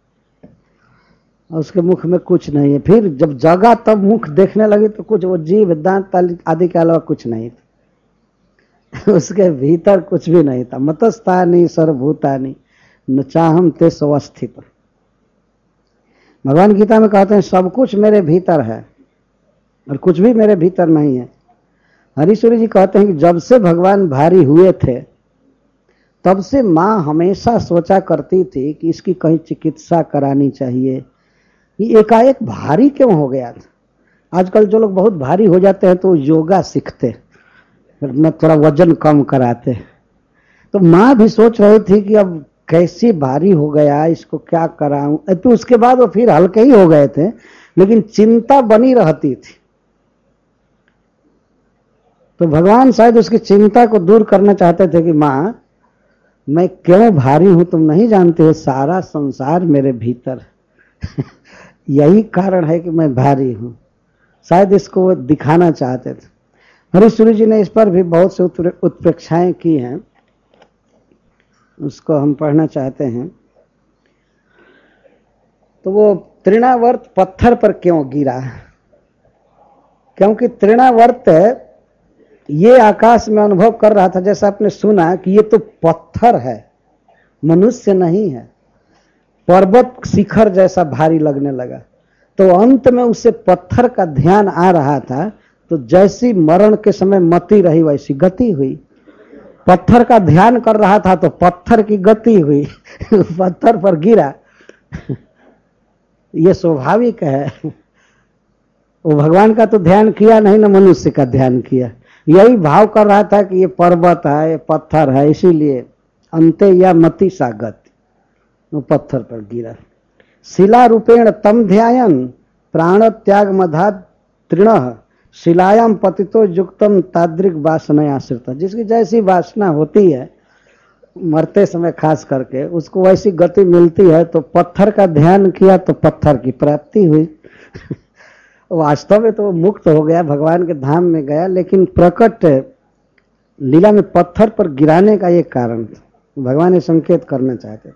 और उसके मुख में कुछ नहीं है। फिर जब जगा तब मुख देखने लगी तो कुछ वो जीभ, दांत आदि के अलावा कुछ नहीं था, उसके भीतर कुछ भी नहीं था। मतस्तानी सर्वभूतानि न चाहम ते स्वस्थित। भगवान गीता में कहते हैं सब कुछ मेरे भीतर है और कुछ भी मेरे भीतर नहीं है। हरीश्वरी जी कहते हैं कि जब से भगवान भारी हुए थे तब से माँ हमेशा सोचा करती थी कि इसकी कहीं चिकित्सा करानी चाहिए, ये एकाएक भारी क्यों हो गया था। आजकल जो लोग बहुत भारी हो जाते हैं तो योगा सीखते, फिर मैं थोड़ा वजन कम कराते। तो माँ भी सोच रही थी कि अब कैसे भारी हो गया, इसको क्या कराऊं। तो उसके बाद वो फिर हल्के ही हो गए थे, लेकिन चिंता बनी रहती थी। तो भगवान शायद उसकी चिंता को दूर करना चाहते थे कि माँ, मैं क्यों भारी हूं तुम नहीं जानते हो, सारा संसार मेरे भीतर यही कारण है कि मैं भारी हूं। शायद इसको वो दिखाना चाहते थे। हरीश्वरी जी ने इस पर भी बहुत से उत्प्रेक्षाएं की हैं, उसको हम पढ़ना चाहते हैं। तो वो तृणावर्त पत्थर पर क्यों गिरा? क्योंकि तृणावर्त ये आकाश में अनुभव कर रहा था, जैसा आपने सुना कि ये तो पत्थर है, मनुष्य नहीं है। पर्वत शिखर जैसा भारी लगने लगा। तो अंत में उसे पत्थर का ध्यान आ रहा था, तो जैसी मरण के समय मति रही वैसी गति हुई। पत्थर का ध्यान कर रहा था तो पत्थर की गति हुई पत्थर पर गिरा ये स्वाभाविक है। वो भगवान का तो ध्यान किया नहीं ना, मनुष्य का ध्यान किया। यही भाव कर रहा था कि ये पर्वत है, ये पत्थर है, इसीलिए अंते या मति सा गति, वो पत्थर पर गिरा। शिला रूपेण तम ध्यायन प्राण त्याग मधा तृण शिलायाम पतितो युक्तम ताद्रिक वासना आश्रित। जिसकी जैसी वासना होती है मरते समय खास करके, उसको वैसी गति मिलती है। तो पत्थर का ध्यान किया तो पत्थर की प्राप्ति हुई वास्तव में तो वो मुक्त हो गया, भगवान के धाम में गया, लेकिन प्रकट लीला में पत्थर पर गिराने का ये कारण था। भगवान ये संकेत करना चाहते थे।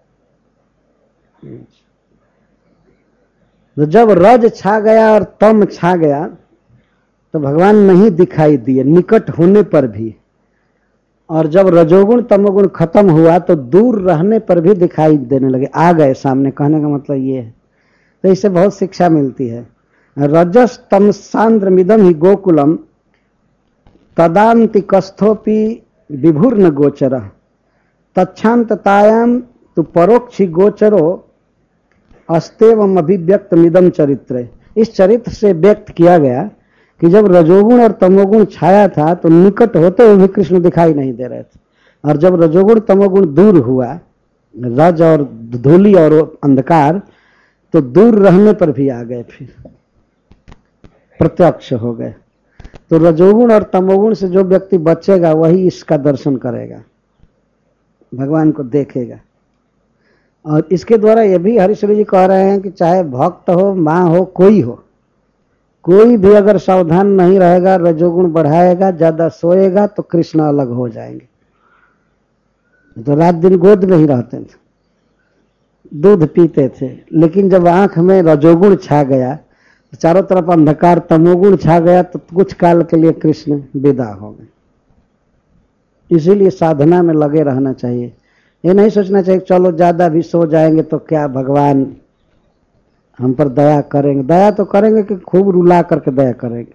तो जब रज छा गया और तम छा गया तो भगवान नहीं दिखाई दिए निकट होने पर भी, और जब रजोगुण तमोगुण खत्म हुआ तो दूर रहने पर भी दिखाई देने लगे, आ गए सामने। कहने का मतलब ये है। तो इससे बहुत शिक्षा मिलती है। रजस तम सांद्रमिदम ही गोकुलम तदांति कस्थोपि विभुर्न गोचर तच्छांततायाम तु परोक्षि गोचरो अस्तेवम अभिव्यक्त मिदम चरित्र। इस चरित्र से व्यक्त किया गया कि जब रजोगुण और तमोगुण छाया था तो निकट होते हुए भी कृष्ण दिखाई नहीं दे रहे थे, और जब रजोगुण तमोगुण दूर हुआ, रज और धूलि और अंधकार, तो दूर रहने पर भी आ गए, फिर प्रत्यक्ष हो गए। तो रजोगुण और तमोगुण से जो व्यक्ति बचेगा वही इसका दर्शन करेगा, भगवान को देखेगा। और इसके द्वारा ये भी हरीश्वरी जी कह रहे हैं कि चाहे भक्त हो, माँ हो, कोई हो, कोई भी अगर सावधान नहीं रहेगा, रजोगुण बढ़ाएगा, ज्यादा सोएगा, तो कृष्ण अलग हो जाएंगे। तो रात दिन गोद में ही रहते थे, दूध पीते थे, लेकिन जब आंख में रजोगुण छा गया, तो चारों तरफ अंधकार तमोगुण छा गया, तो कुछ काल के लिए कृष्ण विदा हो गए। इसीलिए साधना में लगे रहना चाहिए। ये नहीं सोचना चाहिए चलो ज्यादा भी सो जाएंगे तो क्या भगवान हम पर दया करेंगे। दया तो करेंगे कि खूब रुला करके दया करेंगे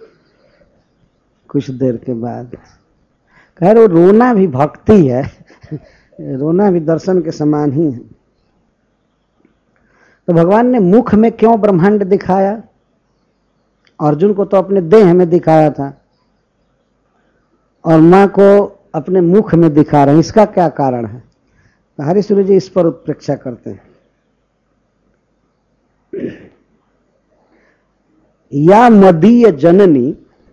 कुछ देर के बाद। खैर वो रोना भी भक्ति है रोना भी दर्शन के समान ही है। तो भगवान ने मुख में क्यों ब्रह्मांड दिखाया? अर्जुन को तो अपने देह में दिखाया था, और मां को अपने मुख में दिखा रहे हैं। इसका क्या कारण है? तो हरीश्वरी जी इस पर उत्प्रेक्षा करते हैं। या मदीय जननी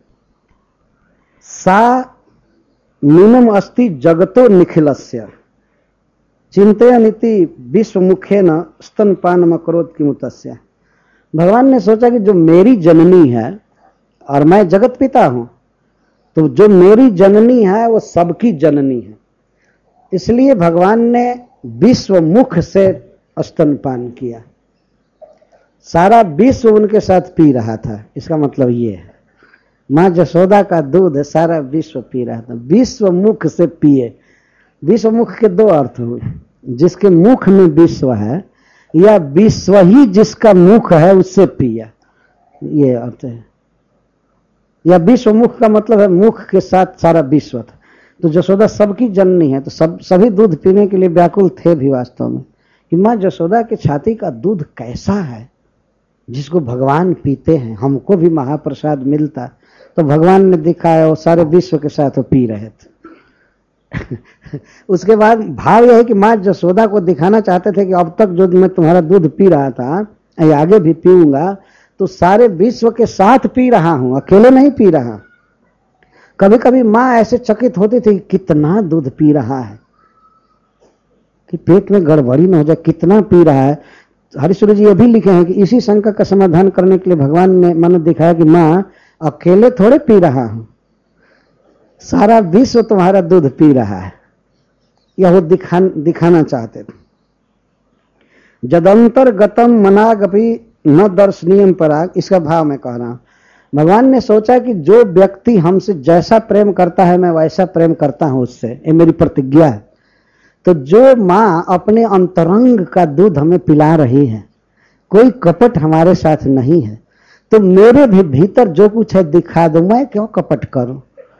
सा मीनम अस्ति जगतो निखिलस्य चिंतयनिति विश्वमुखेन स्तनपान अकरोत् किमुतस्य। भगवान ने सोचा कि जो मेरी जननी है, और मैं जगत पिता हूं, तो जो मेरी जननी है वो सबकी जननी है। इसलिए भगवान ने विश्वमुख से स्तनपान किया। सारा विश्व उनके साथ पी रहा था। इसका मतलब ये है, मां जसोदा का दूध सारा विश्व पी रहा था, विश्वमुख से पिए। विश्वमुख के दो अर्थ हुए, जिसके मुख में विश्व है, या विश्व ही जिसका मुख है उससे पिया, ये अर्थ है। या विश्वमुख का मतलब है मुख के साथ सारा विश्व था। तो जसोदा सबकी जननी है, तो सभी दूध पीने के लिए व्याकुल थे भी वास्तव में, कि मां जसोदा के छाती का दूध कैसा है जिसको भगवान पीते हैं, हमको भी महाप्रसाद मिलता तो भगवान ने दिखाया, वो सारे विश्व के साथ वो पी रहे थे। उसके बाद भाव यह है कि माँ जसोदा को दिखाना चाहते थे कि अब तक जो मैं तुम्हारा दूध पी रहा था, ये आगे भी पीऊंगा, तो सारे विश्व के साथ पी रहा हूं, अकेले नहीं पी रहा। कभी कभी माँ ऐसे चकित होती थी, कितना दूध पी रहा है, कि पेट में गड़बड़ी न हो जाए, कितना पी रहा है। हरीश्वर जी ये भी लिखे हैं कि इसी शंका का समाधान करने के लिए भगवान ने मन दिखाया कि माँ अकेले थोड़े पी रहा हूं, सारा विश्व तुम्हारा दूध पी रहा है। यह वो दिखाना चाहते थे। जदंतर गतम मनागपि न दर्शनीयम पराग, इसका भाव मैं कह रहा हूं। भगवान ने सोचा कि जो व्यक्ति हमसे जैसा प्रेम करता है मैं वैसा प्रेम करता हूं उससे, ये मेरी प्रतिज्ञा है। तो जो माँ अपने अंतरंग का दूध हमें पिला रही है, कोई कपट हमारे साथ नहीं है, तो मेरे भी भीतर जो कुछ है दिखा दो, मैं क्यों कपट करूं।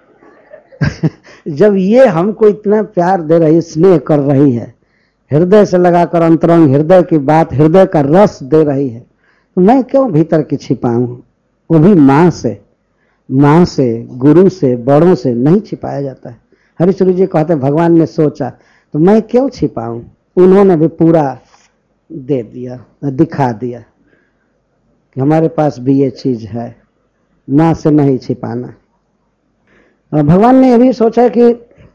जब ये हमको इतना प्यार दे रही, स्नेह कर रही है, हृदय से लगाकर अंतरंग हृदय की बात, हृदय का रस दे रही है, तो मैं क्यों भीतर की छिपाऊं। वो भी माँ से, गुरु से, बड़ों से नहीं छिपाया जाता है। हरीश्वर जी कहते हैं भगवान ने सोचा तो मैं क्यों छिपाऊं, उन्होंने भी पूरा दे दिया, दिखा दिया कि हमारे पास भी ये चीज है, माँ से नहीं छिपाना। और भगवान ने यह भी सोचा कि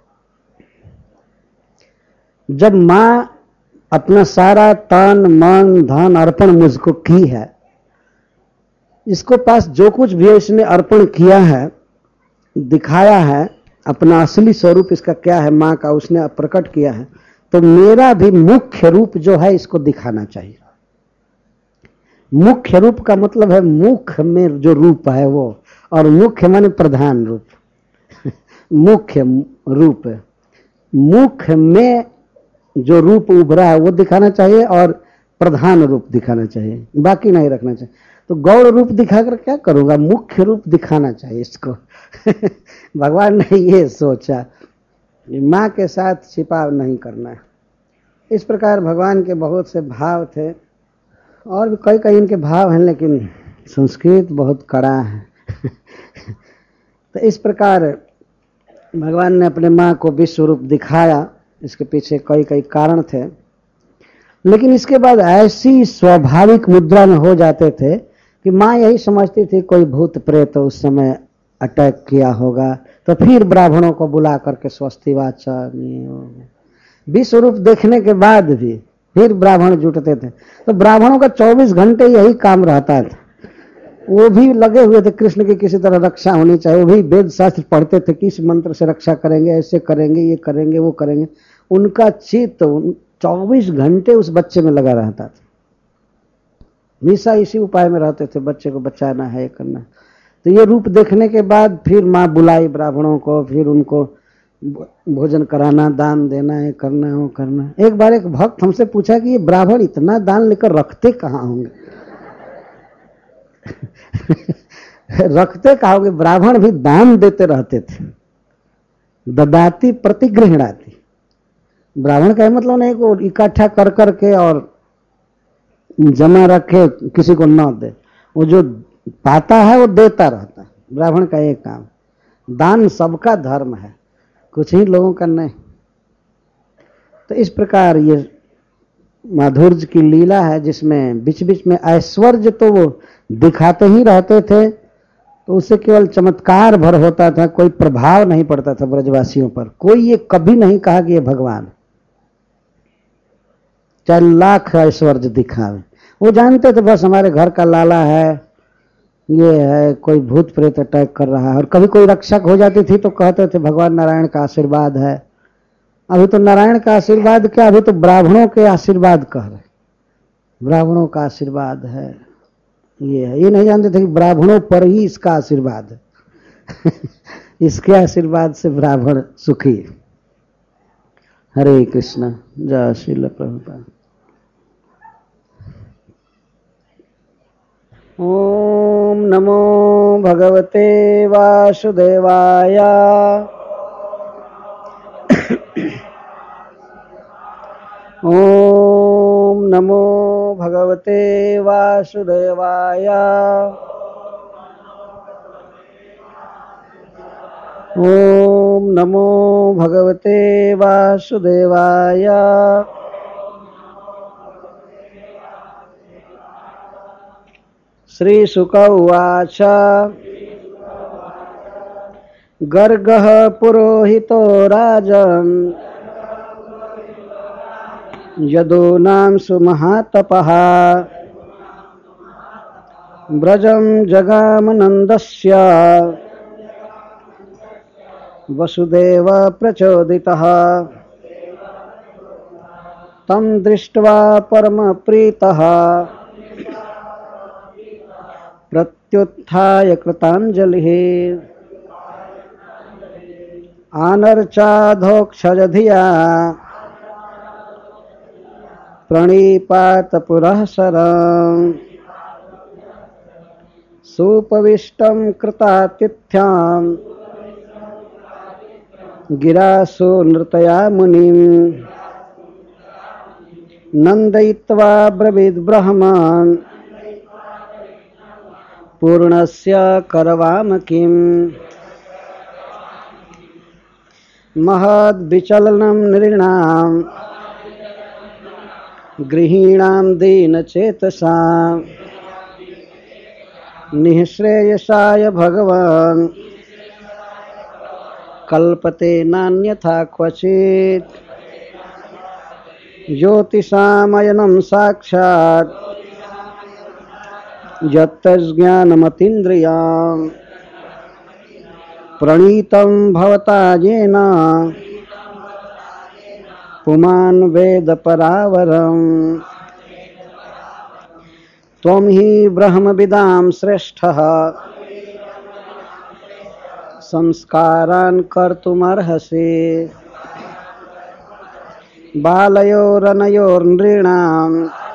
जब माँ अपना सारा तन मन धन अर्पण मुझको की है, इसको पास जो कुछ भी इसने अर्पण किया है, दिखाया है, अपना असली स्वरूप इसका क्या है माँ का उसने प्रकट किया है, तो मेरा भी मुख्य रूप जो है इसको दिखाना चाहिए। मुख्य रूप का मतलब है मुख में जो रूप है वो, और मुख्य माने प्रधान रूप। मुख्य रूप, मुख में जो रूप उभरा है वो दिखाना चाहिए और प्रधान रूप दिखाना चाहिए, बाकी नहीं रखना चाहिए। तो गौड़ रूप दिखाकर क्या करूंगा, मुख्य रूप दिखाना चाहिए इसको। भगवान ने ये सोचा, माँ के साथ छिपाव नहीं करना है। इस प्रकार भगवान के बहुत से भाव थे, और भी कई कई इनके भाव हैं, लेकिन संस्कृत बहुत कड़ा है। तो इस प्रकार भगवान ने अपने माँ को विश्व रूप दिखाया। इसके पीछे कई कई कारण थे, लेकिन इसके बाद ऐसी स्वाभाविक मुद्रा में हो जाते थे कि माँ यही समझती थी कोई भूत प्रेत उस समय अटैक किया होगा, तो फिर ब्राह्मणों को बुला करके स्वस्ति वाचा विश्व रूप देखने के बाद भी फिर ब्राह्मण जुटते थे। तो ब्राह्मणों का 24 घंटे यही काम रहता था, वो भी लगे हुए थे कृष्ण की किसी तरह रक्षा होनी चाहिए। वो भी वेद शास्त्र पढ़ते थे, किस मंत्र से रक्षा करेंगे, ऐसे करेंगे, ये करेंगे, वो करेंगे। उनका चित्त 24 घंटे उस बच्चे में लगा रहता था, हमेशा इसी उपाय में रहते थे, बच्चे को बचाना है, ये करना है। तो ये रूप देखने के बाद फिर माँ बुलाई ब्राह्मणों को, फिर उनको भोजन कराना, दान देना है, करना हो करना। एक बार एक भक्त हमसे पूछा कि ये ब्राह्मण इतना दान लेकर रखते कहाँ होंगे। रखते कहाँ होंगे, ब्राह्मण भी दान देते रहते थे। ददाती प्रतिगृहणाति, ब्राह्मण का मतलब नहीं को इकट्ठा कर करके और जमा रखे किसी को न दे, वो जो पाता है वो देता रहता है। ब्राह्मण का एक काम, दान सबका धर्म है, कुछ ही लोगों का नहीं। तो इस प्रकार ये माधुर्य की लीला है, जिसमें बीच बीच में ऐश्वर्य तो वो दिखाते ही रहते थे, तो उससे केवल चमत्कार भर होता था, कोई प्रभाव नहीं पड़ता था ब्रजवासियों पर। कोई ये कभी नहीं कहा कि ये भगवान, चाहे लाख ऐश्वर्य दिखावे। वो जानते थे बस हमारे घर का लाला है, ये है, कोई भूत प्रेत अटैक कर रहा है। और कभी कोई रक्षक हो जाती थी तो कहते थे भगवान नारायण का आशीर्वाद है। अभी तो नारायण का आशीर्वाद क्या, अभी तो ब्राह्मणों के आशीर्वाद कह रहे, ब्राह्मणों का आशीर्वाद है, ये है। ये नहीं जानते थे कि ब्राह्मणों पर ही इसका आशीर्वाद है। इसके आशीर्वाद से ब्राह्मण सुखी। हरे कृष्ण, जय श्रील प्रभुपाद। ओम नमो भगवते वासुदेवाय। ओम नमो भगवते वासुदेवाय। ओम नमो भगवते वासुदेवाय। श्रीशुक उवाच गर्गः पुरोहितो राजन् यदूनां सुमहातपः व्रजं जगामनन्दस्य वसुदेव प्रचोदितः तं दृष्ट्वा परमप्रीतः प्रत्युत्थाय कृताञ्जलिः आनर्चाधोक्षजधिया प्रणीपात पुरःसरम् सुपविष्टं कृतातिथ्यां गिरासु नृतया मुनिं नन्दयित्वा ब्रवीद्ब्रह्मन् पूर्णस्य करवाम किम् महद्विचलनं नृणां गृहीणां दीनचेतसां निःश्रेयसाय भगवान् कल्पते नान्यथा क्वचित् ज्योतिषामयनं साक्षात् यत्तज्ज्ञानमतीन्द्रियाम् प्रणीतं भवता येन पुमान् वेद परावरम् त्वं हि ब्रह्मविदां श्रेष्ठः संस्कारान् कर्तुमर्हसि बालयोरनयोर्नृणां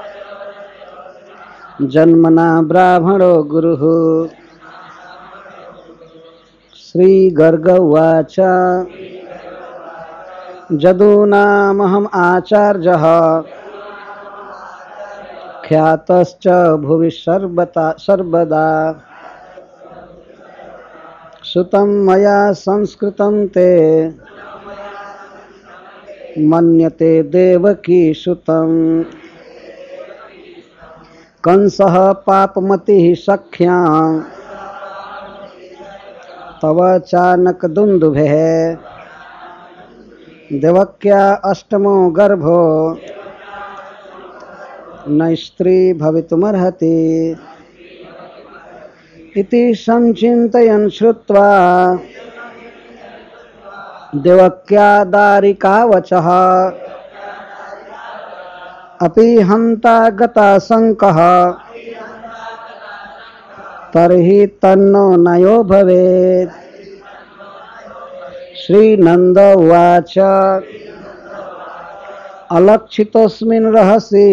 जन्मना ब्राह्मणो गुरुः। श्रीगर्ग उवाच जदूनामहम् आचार्यः ख्यातश्च भुवि सर्वदा श्रुतं मया संस्कृतं ते मन्यते देवकी सुतम् कंसः पापमतिः सख्यां तव चानकदुन्दुभेः देवक्या अष्टमो गर्भो न स्त्री भवितुमर्हति इति संचिन्तयन् श्रुत्वा देवक्या दारिकावचः अपि हन्ता गता शङ्कः तर्हि तन्नो नयो भवेत्। श्रीनन्द उवाच अलक्षितोऽस्मिन् रहसि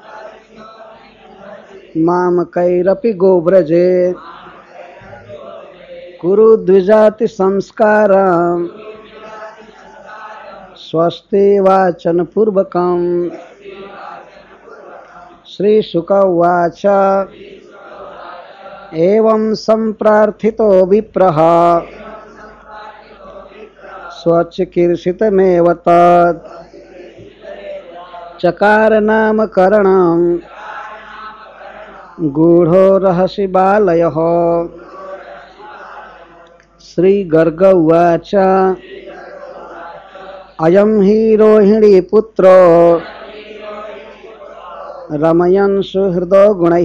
मामकैरपि गोव्रजे कुरु द्विजाति संस्कारं स्वस्ति वाचन पूर्वकम्। श्रीशुक उवाच एवं सम्प्रार्थितो विप्रः स्वचिकीर्षितमेव तत् चकार नामकरणं गूढो रहसि बालयः। श्रीगर्ग उवाच अयं हि रोहिणीपुत्रो रमयन् सुहृदो गुणैः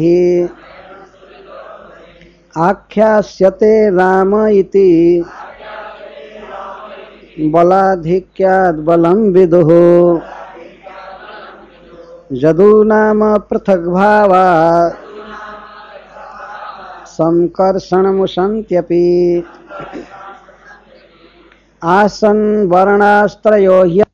आख्यास्यते राम इति बलाधिक्याद् बलं विदुः जदूनाम पृथग्भावात् संकर्षणमुशन्त्यपि आसन् वर्णास्त्रयो